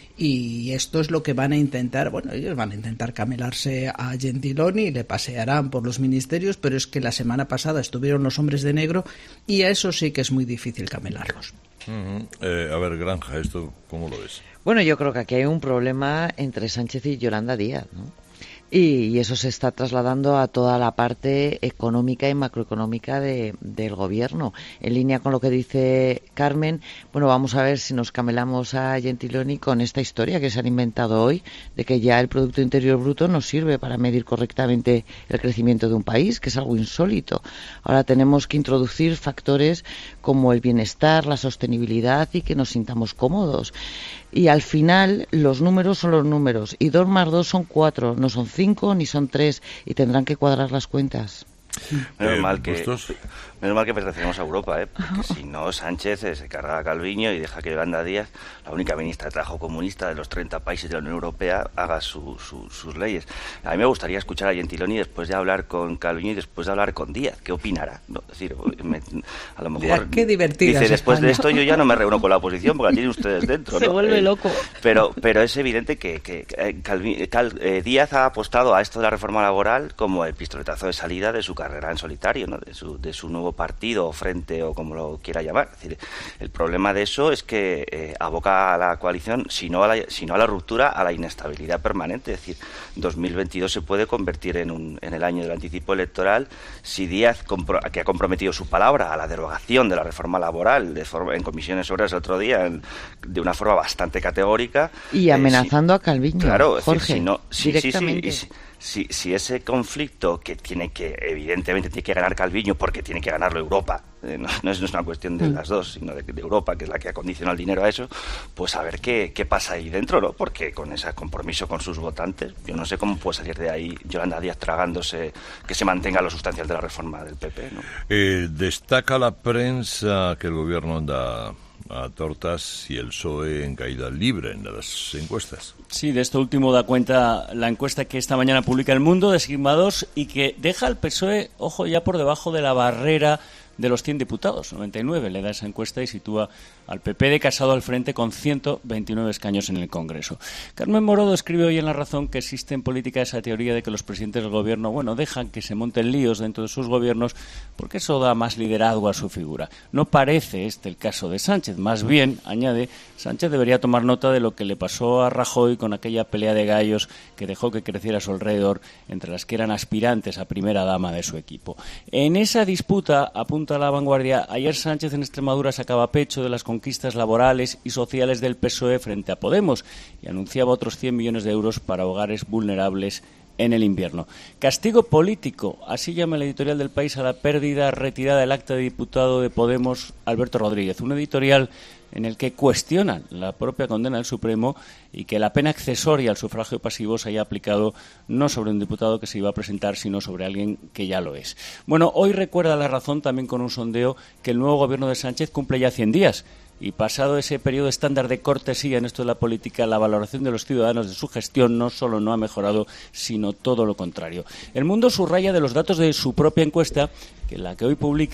Y esto es lo que van a intentar, bueno, ellos van a intentar camelarse a Gentiloni, le pasearán por los ministerios, pero es que la semana pasada estuvieron los hombres de negro y a eso sí que es muy difícil camelarlos. Uh-huh. Eh, a ver, Granja, ¿esto cómo lo ves? Bueno, yo creo que aquí hay un problema entre Sánchez y Yolanda Díaz, ¿no? Y, y eso se está trasladando a toda la parte económica y macroeconómica de, del gobierno. En línea con lo que dice Carmen, bueno, vamos a ver si nos camelamos a Gentiloni con esta historia que se han inventado hoy, de que ya el Producto Interior Bruto no sirve para medir correctamente el crecimiento de un país, que es algo insólito. Ahora tenemos que introducir factores como el bienestar, la sostenibilidad y que nos sintamos cómodos. Y al final los números son los números y dos más dos son cuatro, no son cinco ni son tres y tendrán que cuadrar las cuentas. Menos, Eh, mal que, ¿puestos? menos mal que pertenecemos a Europa, ¿eh? Porque si no, Sánchez eh, se carga a Calviño y deja que Yolanda Díaz, la única ministra de Trabajo comunista de los treinta países de la Unión Europea, haga su, su, sus leyes. A mí me gustaría escuchar a Gentiloni después de hablar con Calviño y después de hablar con Díaz. ¿Qué opinará? No, es decir, me, a lo mejor Mira, qué divertida dice, es después España. de esto yo ya no me reúno con la oposición porque la tienen ustedes dentro, Se ¿no? vuelve Eh, loco. Pero, pero es evidente que, que, que Calvi- Cal- eh, Díaz ha apostado a esto de la reforma laboral como el pistoletazo de salida de su carrera en solitario, ¿no? de, su, de su nuevo partido o frente o como lo quiera llamar. Es decir, el problema de eso es que eh, aboca a la coalición, si no a la, si no a la ruptura, a la inestabilidad permanente. Es decir, dos mil veintidós se puede convertir en, un, en el año del anticipo electoral si Díaz, compro, que ha comprometido su palabra a la derogación de la reforma laboral de forma, en comisiones obreras el otro día en, de una forma bastante categórica. Y amenazando eh, si, a Calviño, claro, es Jorge, decir, si no, si, directamente. Sí, sí, y si, si, si ese conflicto que tiene que, evidentemente, tiene que ganar Calviño porque tiene que ganarlo Europa, eh, no, no, es, no es una cuestión de las dos, sino de, de Europa, que es la que ha condicionado el dinero a eso, pues a ver qué, qué pasa ahí dentro, ¿no? Porque con ese compromiso con sus votantes, yo no sé cómo puede salir de ahí Yolanda Díaz tragándose que se mantenga lo sustancial de la reforma del P P, ¿no? Eh, destaca la prensa que el gobierno anda a tortas y el P S O E en caída libre en las encuestas. Sí, de esto último da cuenta la encuesta que esta mañana publica El Mundo de Sigma dos y que deja al P S O E, ojo, ya por debajo de la barrera de los cien diputados, noventa y nueve le da esa encuesta y sitúa al P P de Casado al frente con ciento veintinueve escaños en el Congreso. Carmen Morodo escribe hoy en La Razón que existe en política esa teoría de que los presidentes del gobierno, bueno, dejan que se monten líos dentro de sus gobiernos porque eso da más liderazgo a su figura. No parece este el caso de Sánchez, más bien, añade, Sánchez debería tomar nota de lo que le pasó a Rajoy con aquella pelea de gallos que dejó que creciera a su alrededor entre las que eran aspirantes a primera dama de su equipo. En esa disputa, apunta a La Vanguardia, ayer Sánchez en Extremadura sacaba pecho de las conquistas laborales y sociales del P S O E frente a Podemos y anunciaba otros cien millones de euros para hogares vulnerables en el invierno. Castigo político, así llama el editorial del País a la pérdida retirada del acta de diputado de Podemos Alberto Rodríguez, un editorial en el que cuestionan la propia condena del Supremo y que la pena accesoria al sufragio pasivo se haya aplicado no sobre un diputado que se iba a presentar, sino sobre alguien que ya lo es. Bueno, hoy recuerda La Razón también con un sondeo que el nuevo gobierno de Sánchez cumple ya cien días. Y pasado ese periodo estándar de cortesía en esto de la política, la valoración de los ciudadanos de su gestión no solo no ha mejorado, sino todo lo contrario. El Mundo subraya de los datos de su propia encuesta, que la que hoy publican,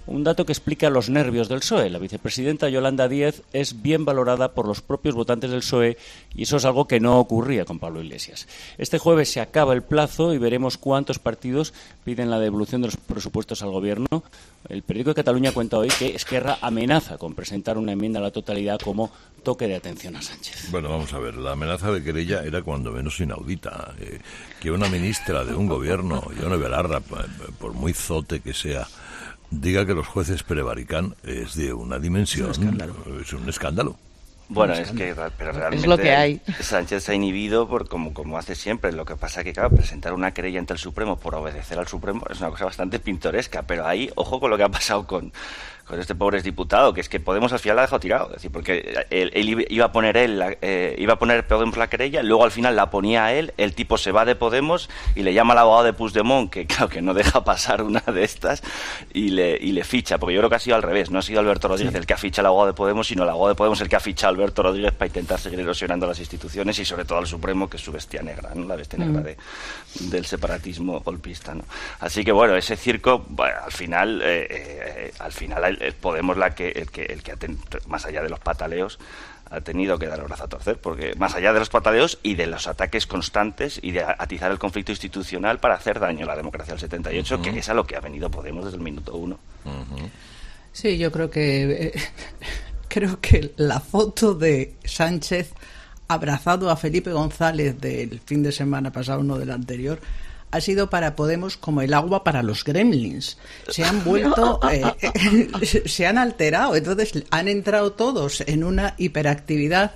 un dato que explica los nervios del P S O E. La vicepresidenta Yolanda Díaz es bien valorada por los propios votantes del P S O E y eso es algo que no ocurría con Pablo Iglesias. Este jueves se acaba el plazo y veremos cuántos partidos piden la devolución de los presupuestos al Gobierno. El periódico de Cataluña cuenta hoy que Esquerra amenaza con presentar una enmienda a la totalidad como toque de atención a Sánchez. Bueno, vamos a ver, la amenaza de querella era cuando menos inaudita. Eh, que una ministra de un gobierno, Ione Belarra, por muy zote que sea, diga que los jueces prevarican es de una dimensión, es un escándalo. Es un escándalo. Bueno, es que pero realmente es lo que hay. Sánchez se ha inhibido por como, como hace siempre. Lo que pasa es que, claro, presentar una querella ante el Supremo por obedecer al Supremo es una cosa bastante pintoresca, pero ahí, ojo con lo que ha pasado con, con este pobre diputado, que es que Podemos al final la ha dejado tirado. Es decir, porque él, él iba a poner él la, eh, iba a poner Podemos la querella, luego al final la ponía a él, el tipo se va de Podemos y le llama al abogado de Puigdemont, que claro que no deja pasar una de estas, y le, y le ficha, porque yo creo que ha sido al revés, no ha sido Alberto Rodríguez sí. el que ha fichado al abogado de Podemos, sino el abogado de Podemos el que ha fichado a Alberto Rodríguez para intentar seguir erosionando las instituciones y sobre todo al Supremo, que es su bestia negra, ¿no? La bestia mm. negra de, del separatismo golpista, ¿no? Así que bueno, ese circo, bueno, al final, eh, eh, al final el, el Podemos la que el que el que ha ten, más allá de los pataleos ha tenido que dar el brazo a torcer, porque más allá de los pataleos y de los ataques constantes y de atizar el conflicto institucional para hacer daño a la democracia del setenta y ocho, uh-huh. que es a lo que ha venido Podemos desde el minuto uno. Uh-huh. Sí, yo creo que eh, creo que la foto de Sánchez abrazado a Felipe González del fin de semana pasado, no del anterior, ha sido para Podemos como el agua para los gremlins. Se han vuelto, eh, eh, se han alterado, entonces han entrado todos en una hiperactividad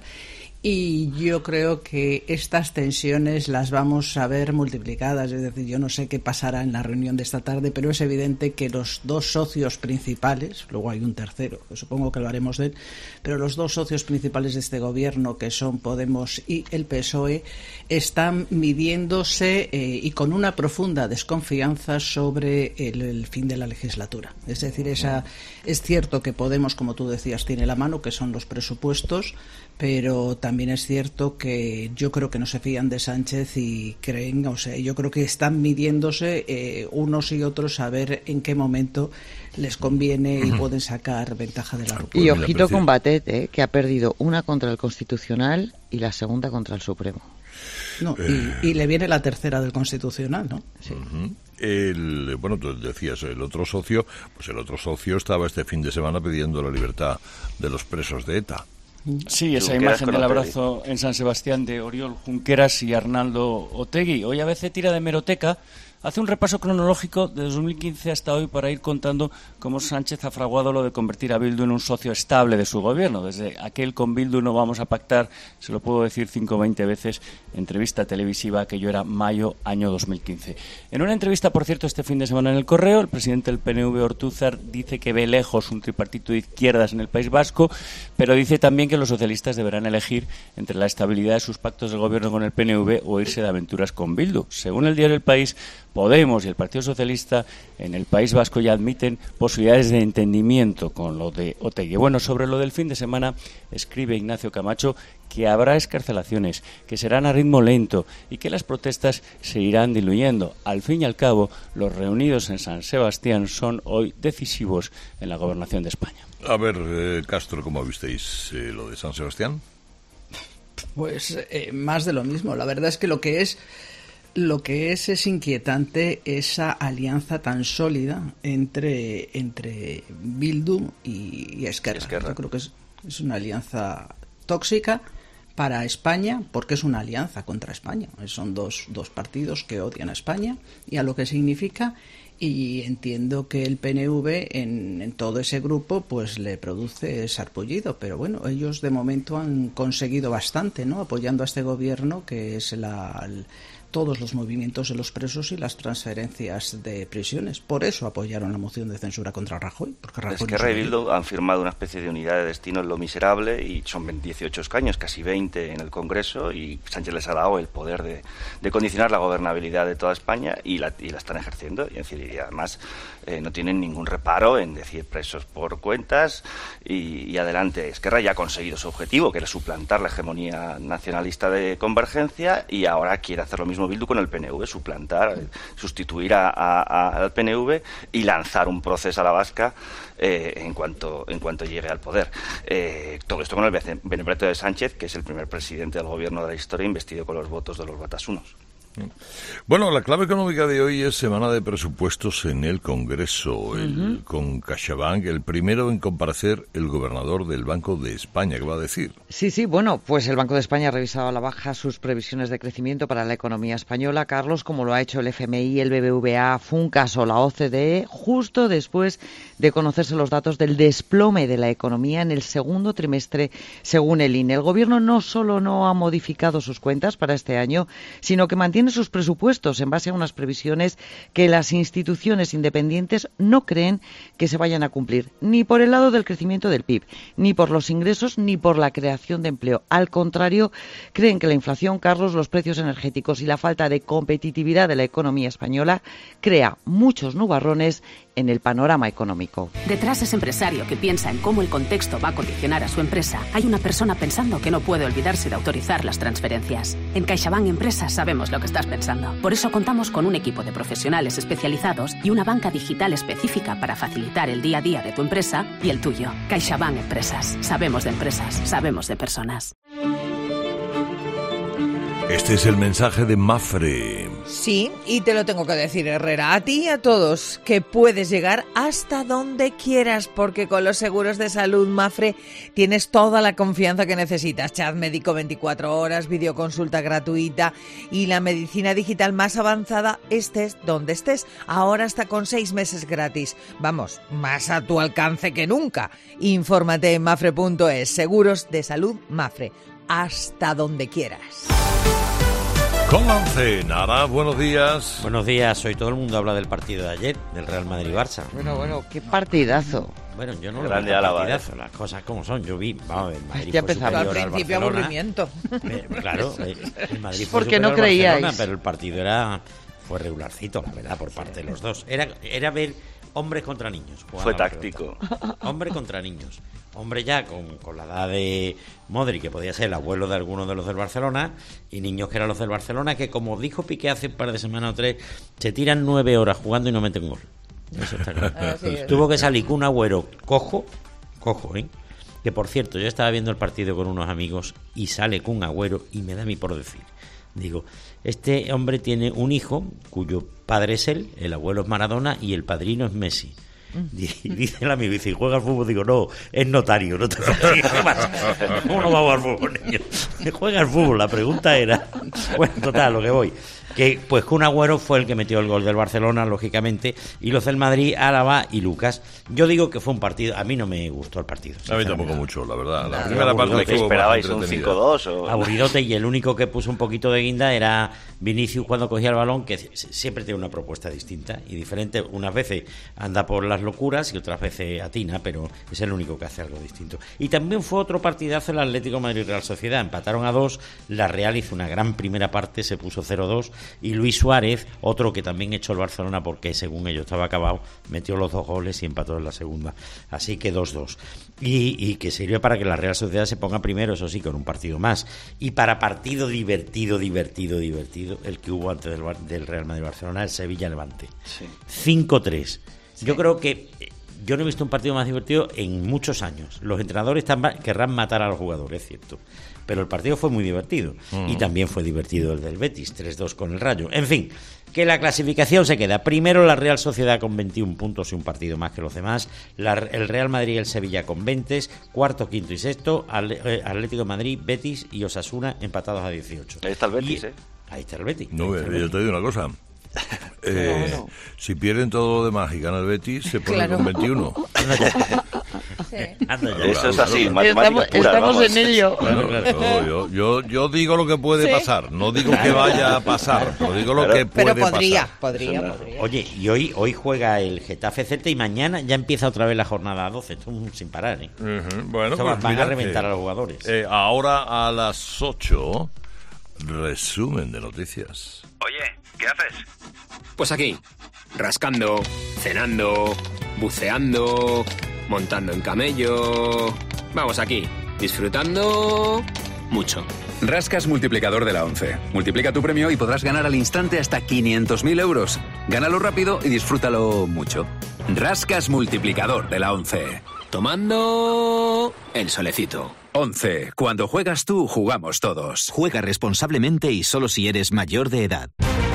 y yo creo que estas tensiones las vamos a ver multiplicadas. Es decir, yo no sé qué pasará en la reunión de esta tarde, pero es evidente que los dos socios principales, luego hay un tercero, que supongo que lo haremos de él, pero los dos socios principales de este gobierno, que son Podemos y el P S O E, están midiéndose eh, y con una profunda desconfianza sobre el, el fin de la legislatura. Es decir, esa, es cierto que Podemos, como tú decías, tiene la mano, que son los presupuestos, pero también es cierto que yo creo que no se fían de Sánchez y creen, o sea, yo creo que están midiéndose eh, unos y otros a ver en qué momento les conviene y pueden sacar ventaja de la ruptura. Y ojito con Batet, eh, que ha perdido una contra el Constitucional y la segunda contra el Supremo. No, y, y le viene la tercera del Constitucional, ¿no? Sí. Uh-huh. El, bueno, tú decías, el otro socio, pues el otro socio estaba este fin de semana pidiendo la libertad de los presos de ETA. Sí, esa imagen del abrazo en San Sebastián de Oriol Junqueras y Arnaldo Otegi. Hoy a veces tira de hemeroteca, hace un repaso cronológico de dos mil quince hasta hoy para ir contando cómo Sánchez ha fraguado lo de convertir a Bildu en un socio estable de su gobierno. Desde aquel con Bildu no vamos a pactar, se lo puedo decir cinco o veinte veces, entrevista televisiva, aquello era mayo, año dos mil quince. En una entrevista, por cierto, este fin de semana en El Correo, el presidente del P N V, Ortúzar, dice que ve lejos un tripartito de izquierdas en el País Vasco, pero dice también que los socialistas deberán elegir entre la estabilidad de sus pactos de gobierno con el P N V o irse de aventuras con Bildu. Según el diario El País, Podemos y el Partido Socialista en el País Vasco ya admiten posibilidades de entendimiento con lo de Otegi. Bueno, sobre lo del fin de semana, escribe Ignacio Camacho que habrá excarcelaciones, que serán a ritmo lento y que las protestas se irán diluyendo. Al fin y al cabo, los reunidos en San Sebastián son hoy decisivos en la gobernación de España. A ver, eh, Castro, ¿cómo visteis eh, lo de San Sebastián? Pues eh, más de lo mismo. La verdad es que lo que es Lo que es es inquietante esa alianza tan sólida entre entre Bildu y, y Esquerra. Esquerra. Yo creo que es, es una alianza tóxica para España, porque es una alianza contra España. Son dos, dos partidos que odian a España y a lo que significa, y entiendo que el P N V en, en todo ese grupo pues le produce sarpullido, pero bueno, ellos de momento han conseguido bastante, ¿no?, apoyando a este gobierno, que es la... El, todos los movimientos de los presos y las transferencias de prisiones. Por eso apoyaron la moción de censura contra Rajoy. Porque Rajoy Esquerra y Bildu han firmado una especie de unidad de destino en lo miserable y son dieciocho escaños, casi veinte en el Congreso, y Sánchez les ha dado el poder de, de condicionar la gobernabilidad de toda España y la, y la están ejerciendo. Y, decir, y además eh, no tienen ningún reparo en decir presos por cuentas y, y adelante. Esquerra ya ha conseguido su objetivo, que era suplantar la hegemonía nacionalista de Convergencia, y ahora quiere hacer lo mismo mismo Bildu con el P N V, suplantar, sustituir a, a, a, al P N V y lanzar un proceso a la vasca eh, en cuanto en cuanto llegue al poder. Eh, todo esto con el beneprecio de Sánchez, que es el primer presidente del gobierno de la historia investido con los votos de los batasunos. Bueno, la clave económica de hoy es semana de presupuestos en el Congreso, el, Uh-huh. con CaixaBank, el primero en comparecer el gobernador del Banco de España. ¿Qué va a decir? Sí, sí, bueno, pues el Banco de España ha revisado a la baja sus previsiones de crecimiento para la economía española, Carlos, como lo ha hecho el F M I, el B B V A, Funcas o la O C D E, justo después de conocerse los datos del desplome de la economía en el segundo trimestre, según el I N E. El Gobierno no solo no ha modificado sus cuentas para este año, sino que mantiene sus presupuestos en base a unas previsiones que las instituciones independientes no creen que se vayan a cumplir, ni por el lado del crecimiento del P I B, ni por los ingresos, ni por la creación de empleo. Al contrario, creen que la inflación, Carlos, los precios energéticos y la falta de competitividad de la economía española crea muchos nubarrones en el panorama económico. Detrás de ese empresario que piensa en cómo el contexto va a condicionar a su empresa, hay una persona pensando que no puede olvidarse de autorizar las transferencias. En CaixaBank Empresas sabemos lo que estás pensando. Por eso contamos con un equipo de profesionales especializados y una banca digital específica para facilitar el día a día de tu empresa y el tuyo. CaixaBank Empresas. Sabemos de empresas, sabemos de personas. Este es el mensaje de Mafre. Sí, y te lo tengo que decir, Herrera, a ti y a todos, que puedes llegar hasta donde quieras, porque con los seguros de salud Mafre tienes toda la confianza que necesitas. Chat médico veinticuatro horas, videoconsulta gratuita y la medicina digital más avanzada, estés donde estés. Ahora hasta con seis meses gratis. Vamos, más a tu alcance que nunca. Infórmate en mafre punto es. Seguros de salud Mafre. Hasta donde quieras. Con Lance, Nara, buenos días. Buenos días, hoy todo el mundo habla del partido de ayer, del Real Madrid-Barça. Bueno, bueno, qué partidazo. Bueno, yo no Grande lo vi Álava, partidazo, ¿eh? las cosas como son. Yo vi, vamos, el Madrid Ya fue empezamos. superior Al al principio Barcelona. aburrimiento. Eh, claro, eh, el Madrid fue Porque superior no al creíais. Barcelona, pero el partido era fue regularcito, la verdad, por parte de los dos. Era, era ver hombres contra niños. Fue táctico. Hombre contra niños. Hombre ya con, con la edad de Modric, que podía ser el abuelo de algunos de los del Barcelona, y niños que eran los del Barcelona, que como dijo Piqué hace un par de semanas o tres, se tiran nueve horas jugando y no meten gol. Eso está claro. Así es. Tuvo que salir con un Agüero cojo, cojo, ¿eh? Que por cierto, yo estaba viendo el partido con unos amigos y sale con un Agüero y me da a mí por decir. Digo, este hombre tiene un hijo cuyo padre es él, el abuelo es Maradona y el padrino es Messi. Y dice el amigo, dice, ¿juega al fútbol? Digo, no, es notario, no te fastigues. ¿Qué pasa? ¿Cómo no vamos al fútbol, niño? Juega al fútbol, la pregunta era... Bueno, total, lo que voy. Que pues Kun Agüero fue el que metió el gol del Barcelona, lógicamente, y los del Madrid, Álava y Lucas. Yo digo que fue un partido, a mí no me gustó el partido. A mí tampoco mucho, la verdad. La Nada, primera parte aburridote. estuvo ¿Esperabais más un entretenida. cinco dos? O... Aburridote, y el único que puso un poquito de guinda era Vinicius cuando cogía el balón, que siempre tiene una propuesta distinta y diferente. Unas veces anda por las locuras y otras veces atina, pero es el único que hace algo distinto. Y también fue otro partidazo el Atlético Madrid-Real Sociedad. Empataron a dos, la Real hizo una gran primera parte, se puso cero dos, y Luis Suárez, otro que también echó el Barcelona porque según ellos estaba acabado, metió los dos goles y empató en la segunda. Así que dos dos. Y, y que sirve para que la Real Sociedad se ponga primero, eso sí, con un partido más. Y para partido divertido, divertido, divertido, el que hubo antes del, del Real Madrid-Barcelona, el Sevilla-Levante. Sí. cinco tres. Sí. Yo creo que yo no he visto un partido más divertido en muchos años. Los entrenadores tam- querrán matar a los jugadores, es cierto. Pero el partido fue muy divertido. Mm. Y también fue divertido el del Betis, tres dos con el Rayo. En fin, que la clasificación se queda. Primero la Real Sociedad con veintiún puntos y un partido más que los demás. La, el Real Madrid y el Sevilla con veinte. Cuarto, quinto y sexto. Atlético de Madrid, Betis y Osasuna empatados a dieciocho. Ahí está el Betis, y, ¿eh? Ahí está el Betis. No, el yo Betis. te digo una cosa. Eh, no, no. Si pierden todo lo demás y gana el Betis, se pone claro. con veintiuno. Sí. Eso es así, claro, estamos, pura, estamos en ello. Claro, claro, yo, yo, yo digo lo que puede sí. pasar, no digo que vaya a pasar, pero digo lo que puede pero podría, pasar. Podría, podría, podría. Oye, y hoy hoy juega el Getafe Celta y mañana ya empieza otra vez la jornada doce, esto sin parar, ¿eh? Uh-huh. Bueno, pues van mira, a reventar eh, a los jugadores. Eh, ahora a las ocho, resumen de noticias. Oye, ¿qué haces? Pues aquí, rascando, cenando, buceando, montando en camello. Vamos aquí, disfrutando mucho. Rascas multiplicador de la ONCE. Multiplica tu premio y podrás ganar al instante hasta quinientos mil euros. Gánalo rápido y disfrútalo mucho. Rascas multiplicador de la ONCE. Tomando el solecito. ONCE. Cuando juegas tú, jugamos todos. Juega responsablemente y solo si eres mayor de edad.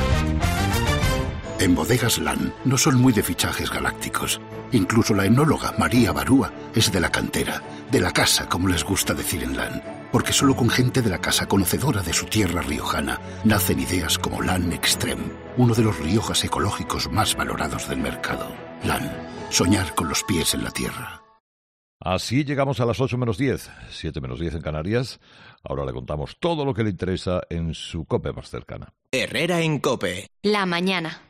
En Bodegas LAN no son muy de fichajes galácticos. Incluso la enóloga María Barúa es de la cantera, de la casa, como les gusta decir en LAN. Porque solo con gente de la casa conocedora de su tierra riojana nacen ideas como LAN Extreme, uno de los Riojas ecológicos más valorados del mercado. LAN, soñar con los pies en la tierra. Así llegamos a las ocho menos diez, siete menos diez en Canarias. Ahora le contamos todo lo que le interesa en su COPE más cercana. Herrera en COPE. La mañana.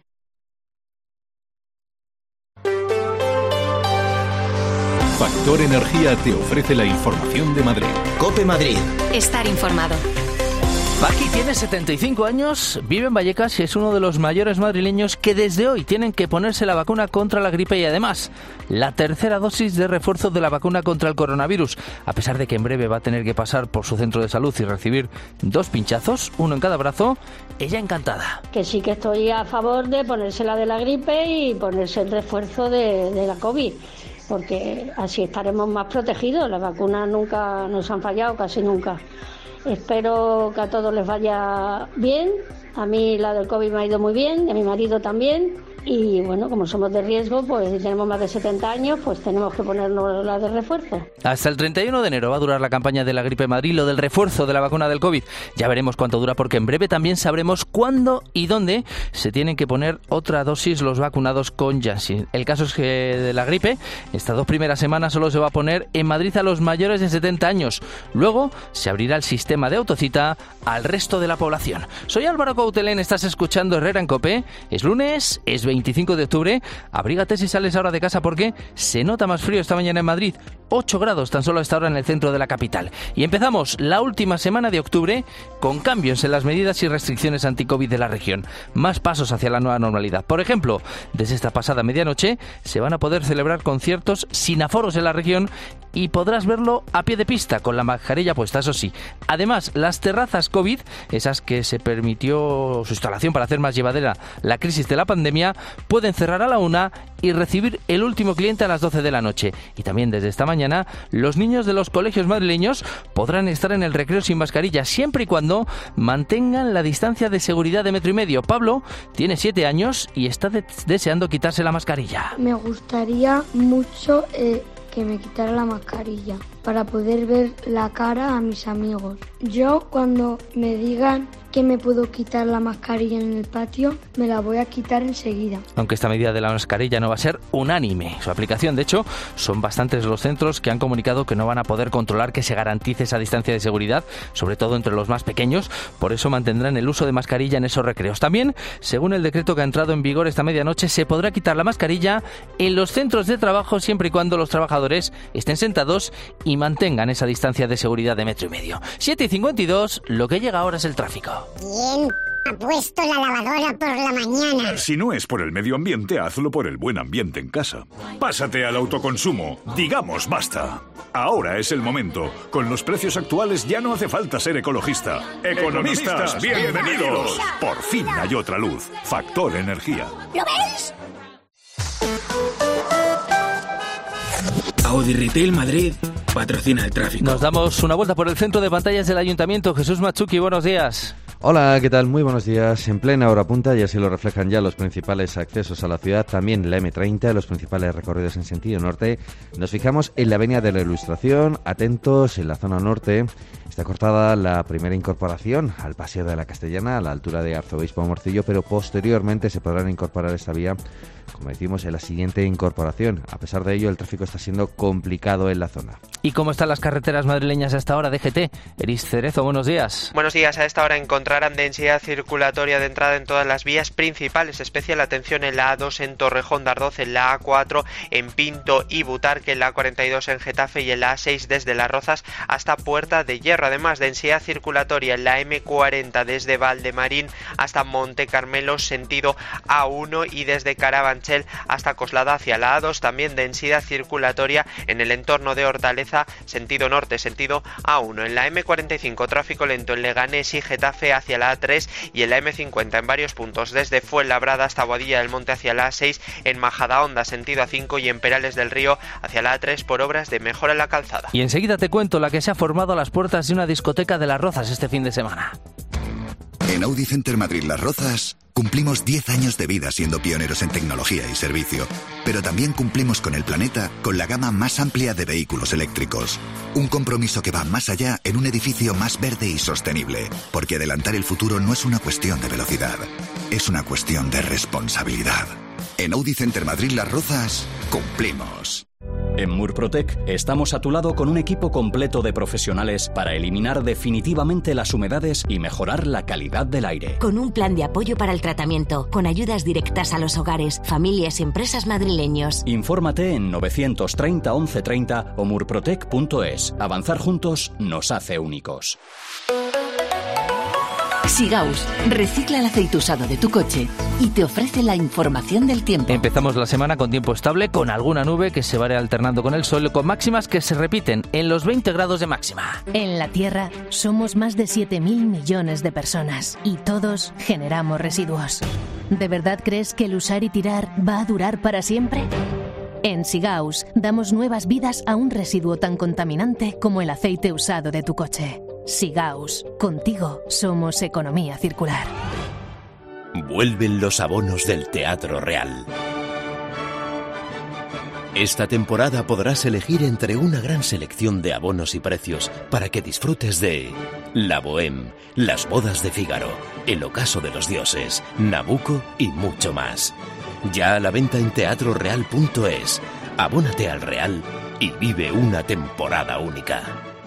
Factor Energía te ofrece la información de Madrid. COPE Madrid. Estar informado. Paqui tiene setenta y cinco años, vive en Vallecas y es uno de los mayores madrileños que desde hoy tienen que ponerse la vacuna contra la gripe y además la tercera dosis de refuerzo de la vacuna contra el coronavirus. A pesar de que en breve va a tener que pasar por su centro de salud y recibir dos pinchazos, uno en cada brazo, ella encantada. Que sí que estoy a favor de ponerse la de la gripe y ponerse el refuerzo de, de la COVID. Porque así estaremos más protegidos. Las vacunas nunca nos han fallado, casi nunca. Espero que a todos les vaya bien. A mí la del COVID me ha ido muy bien, y a mi marido también. Y bueno, como somos de riesgo, pues si tenemos más de setenta años, pues tenemos que ponernos la de refuerzo. Hasta el treinta y uno de enero va a durar la campaña de la gripe en Madrid, lo del refuerzo de la vacuna del COVID. Ya veremos cuánto dura, porque en breve también sabremos cuándo y dónde se tienen que poner otra dosis los vacunados con Janssen. El caso es que de la gripe, estas dos primeras semanas solo se va a poner en Madrid a los mayores de setenta años. Luego se abrirá el sistema de autocita al resto de la población. Soy Álvaro Coutelén, estás escuchando Herrera en COPE. Es lunes, es veinticinco de octubre, abrígate si sales ahora de casa porque se nota más frío esta mañana en Madrid, ocho grados tan solo a esta hora en el centro de la capital. Y empezamos la última semana de octubre con cambios en las medidas y restricciones anti-COVID de la región, más pasos hacia la nueva normalidad. Por ejemplo, desde esta pasada medianoche se van a poder celebrar conciertos sin aforos en la región y podrás verlo a pie de pista con la mascarilla puesta, eso sí. Además, las terrazas COVID, esas que se permitió su instalación para hacer más llevadera la crisis de la pandemia, pueden cerrar a la una y recibir el último cliente a las doce de la noche. Y también desde esta mañana, los niños de los colegios madrileños podrán estar en el recreo sin mascarilla, siempre y cuando mantengan la distancia de seguridad de metro y medio. Pablo tiene siete años y está de- deseando quitarse la mascarilla. Me gustaría mucho eh, que me quitara la mascarilla para poder ver la cara a mis amigos. Yo, cuando me digan que me puedo quitar la mascarilla en el patio, me la voy a quitar enseguida. Aunque esta medida de la mascarilla no va a ser unánime. Su aplicación, de hecho, son bastantes los centros que han comunicado que no van a poder controlar que se garantice esa distancia de seguridad, sobre todo entre los más pequeños. Por eso mantendrán el uso de mascarilla en esos recreos. También, según el decreto que ha entrado en vigor esta medianoche, se podrá quitar la mascarilla en los centros de trabajo siempre y cuando los trabajadores estén sentados y mantengan esa distancia de seguridad de metro y medio. siete y cincuenta y dos, lo que llega ahora es el tráfico. ¿Quién ha puesto la lavadora por la mañana? Si no es por el medio ambiente, hazlo por el buen ambiente en casa. Pásate al autoconsumo. Digamos basta. Ahora es el momento. Con los precios actuales ya no hace falta ser ecologista. Economistas, bienvenidos. Por fin hay otra luz. Factor Energía. ¿Lo ves? Audi Retail Madrid patrocina el tráfico. Nos damos una vuelta por el centro de pantallas del Ayuntamiento. Jesús Machuki, buenos días. Hola, ¿qué tal? Muy buenos días. En plena hora punta, y así lo reflejan ya los principales accesos a la ciudad, también la eme treinta, los principales recorridos en sentido norte. Nos fijamos en la Avenida de la Ilustración, atentos en la zona norte. Está cortada la primera incorporación al Paseo de la Castellana, a la altura de Arzobispo Morcillo, pero posteriormente se podrán incorporar esta vía, como decimos, en la siguiente incorporación. A pesar de ello, el tráfico está siendo complicado en la zona. ¿Y cómo están las carreteras madrileñas a esta hora? D G T, Eris Cerezo, buenos días. Buenos días. A esta hora encontramos encontrarán densidad circulatoria de entrada en todas las vías principales, especial atención en la A dos en Torrejón de Ardoz, en la A cuatro en Pinto y Butarque, en la A cuarenta y dos en Getafe y en la A seis desde Las Rozas hasta Puerta de Hierro. Además, densidad circulatoria en la eme cuarenta desde Valdemarín hasta Monte Carmelo sentido A uno y desde Carabanchel hasta Coslada hacia la A dos. También densidad circulatoria en el entorno de Hortaleza sentido norte, sentido A uno. En la eme cuarenta y cinco tráfico lento en Leganés y Getafe hacia la A tres y en la eme cincuenta en varios puntos desde Fuenlabrada hasta Boadilla del Monte hacia la A seis, en Majadahonda sentido A cinco y en Perales del Río hacia la A tres por obras de mejora en la calzada. Y enseguida te cuento la que se ha formado a las puertas de una discoteca de Las Rozas este fin de semana. En Audi Center Madrid Las Rozas cumplimos diez años de vida siendo pioneros en tecnología y servicio, pero también cumplimos con el planeta con la gama más amplia de vehículos eléctricos. Un compromiso que va más allá en un edificio más verde y sostenible, porque adelantar el futuro no es una cuestión de velocidad, es una cuestión de responsabilidad. En Audi Center Madrid Las Rozas cumplimos. En Murprotec estamos a tu lado con un equipo completo de profesionales para eliminar definitivamente las humedades y mejorar la calidad del aire. Con un plan de apoyo para el tratamiento, con ayudas directas a los hogares, familias y empresas madrileños. Infórmate en novecientos treinta once treinta o murprotec punto es. Avanzar juntos nos hace únicos. Sigaus recicla el aceite usado de tu coche y te ofrece la información del tiempo. Empezamos la semana con tiempo estable, con alguna nube que se va alternando con el sol, con máximas que se repiten en los veinte grados de máxima. En la Tierra somos más de siete mil millones de personas y todos generamos residuos. ¿De verdad crees que el usar y tirar va a durar para siempre? En Sigaus damos nuevas vidas a un residuo tan contaminante como el aceite usado de tu coche. Sigaus, contigo somos economía circular. Vuelven los abonos del Teatro Real. Esta temporada podrás elegir entre una gran selección de abonos y precios para que disfrutes de La Bohème, Las Bodas de Fígaro, El Ocaso de los Dioses, Nabucco y mucho más. Ya a la venta en teatro real punto es. Abónate al Real y vive una temporada única.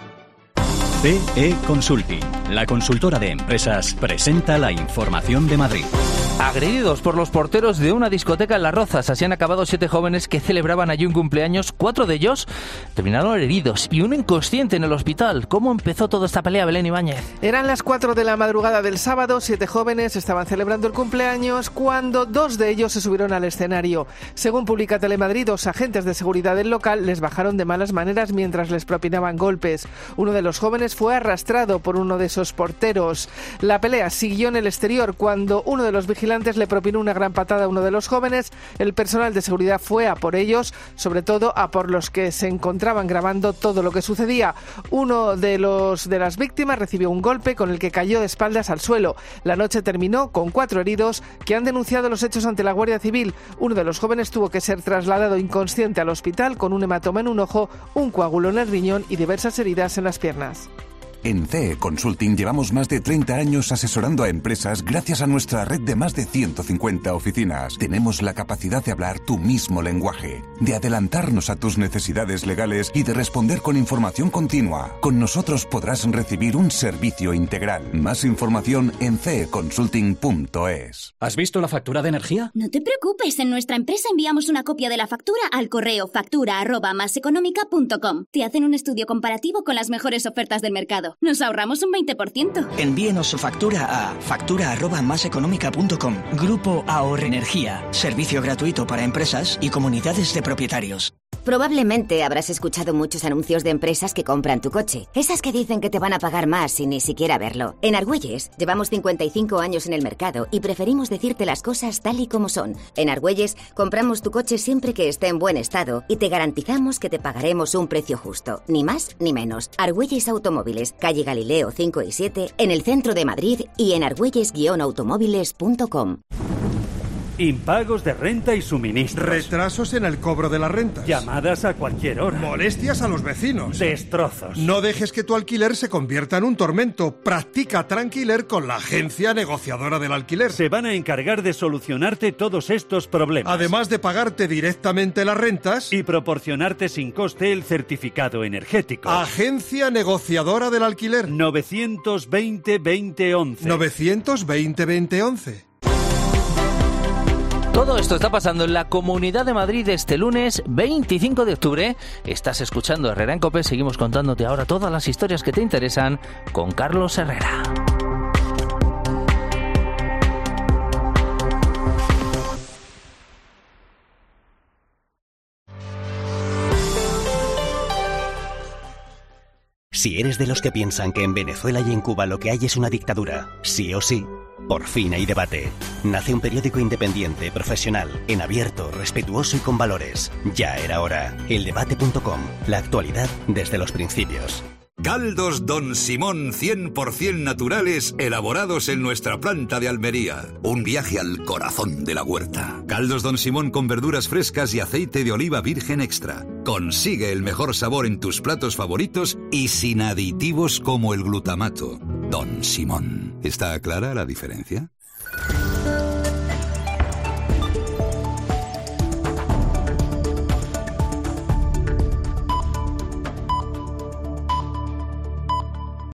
C E Consulting, la consultora de empresas, presenta la información de Madrid. Agredidos por los porteros de una discoteca en Las Rozas. Así han acabado siete jóvenes que celebraban allí un cumpleaños. Cuatro de ellos terminaron heridos y uno inconsciente en el hospital. ¿Cómo empezó toda esta pelea, Belén Ibáñez? Eran las cuatro de la madrugada del sábado. Siete jóvenes estaban celebrando el cumpleaños cuando dos de ellos se subieron al escenario. Según publica Telemadrid, dos agentes de seguridad del local les bajaron de malas maneras mientras les propinaban golpes. Uno de los jóvenes fue arrastrado por uno de esos porteros. La pelea siguió en el exterior cuando uno de los vigilantes le propinó una gran patada a uno de los jóvenes. El personal de seguridad fue a por ellos, sobre todo a por los que se encontraban grabando todo lo que sucedía. Uno de los de las víctimas recibió un golpe con el que cayó de espaldas al suelo. La noche terminó con cuatro heridos que han denunciado los hechos ante la Guardia Civil. Uno de los jóvenes tuvo que ser trasladado inconsciente al hospital con un hematoma en un ojo, un coágulo en el riñón y diversas heridas en las piernas. En C E Consulting llevamos más de treinta años asesorando a empresas gracias a nuestra red de más de ciento cincuenta oficinas. Tenemos la capacidad de hablar tu mismo lenguaje, de adelantarnos a tus necesidades legales y de responder con información continua. Con nosotros podrás recibir un servicio integral. Más información en c e consulting punto es. ¿Has visto la factura de energía? No te preocupes, en nuestra empresa enviamos una copia de la factura al correo factura arroba maseconómica punto com. Te hacen un estudio comparativo con las mejores ofertas del mercado. Nos ahorramos un veinte por ciento. Envíenos su factura a factura arroba maseconómica punto com. Grupo Ahorra Energía. Servicio gratuito para empresas y comunidades de propietarios. Probablemente habrás escuchado muchos anuncios de empresas que compran tu coche. Esas que dicen que te van a pagar más sin ni siquiera verlo. En Argüelles llevamos cincuenta y cinco años en el mercado y preferimos decirte las cosas tal y como son. En Argüelles compramos tu coche siempre que esté en buen estado y te garantizamos que te pagaremos un precio justo. Ni más ni menos. Argüelles Automóviles, calle Galileo cinco y siete, en el centro de Madrid y en argüelles guion automóviles punto com. Impagos de renta y suministros. Retrasos en el cobro de las rentas. Llamadas a cualquier hora. Molestias a los vecinos. Destrozos. No dejes que tu alquiler se convierta en un tormento. Practica Tranquiler con la agencia negociadora del alquiler. Se van a encargar de solucionarte todos estos problemas. Además de pagarte directamente las rentas y proporcionarte sin coste el certificado energético. Agencia negociadora del alquiler. novecientos veinte veinte once. novecientos veinte veinte once. Todo esto está pasando en la Comunidad de Madrid este lunes veinticinco de octubre. Estás escuchando Herrera en COPE. Seguimos contándote ahora todas las historias que te interesan con Carlos Herrera. Si eres de los que piensan que en Venezuela y en Cuba lo que hay es una dictadura, sí o sí, por fin hay debate. Nace un periódico independiente, profesional, en abierto, respetuoso y con valores. Ya era hora. el debate punto com. La actualidad desde los principios. Caldos Don Simón cien por ciento naturales elaborados en nuestra planta de Almería. Un viaje al corazón de la huerta. Caldos Don Simón con verduras frescas y aceite de oliva virgen extra. Consigue el mejor sabor en tus platos favoritos y sin aditivos como el glutamato. Don Simón. ¿Está clara la diferencia?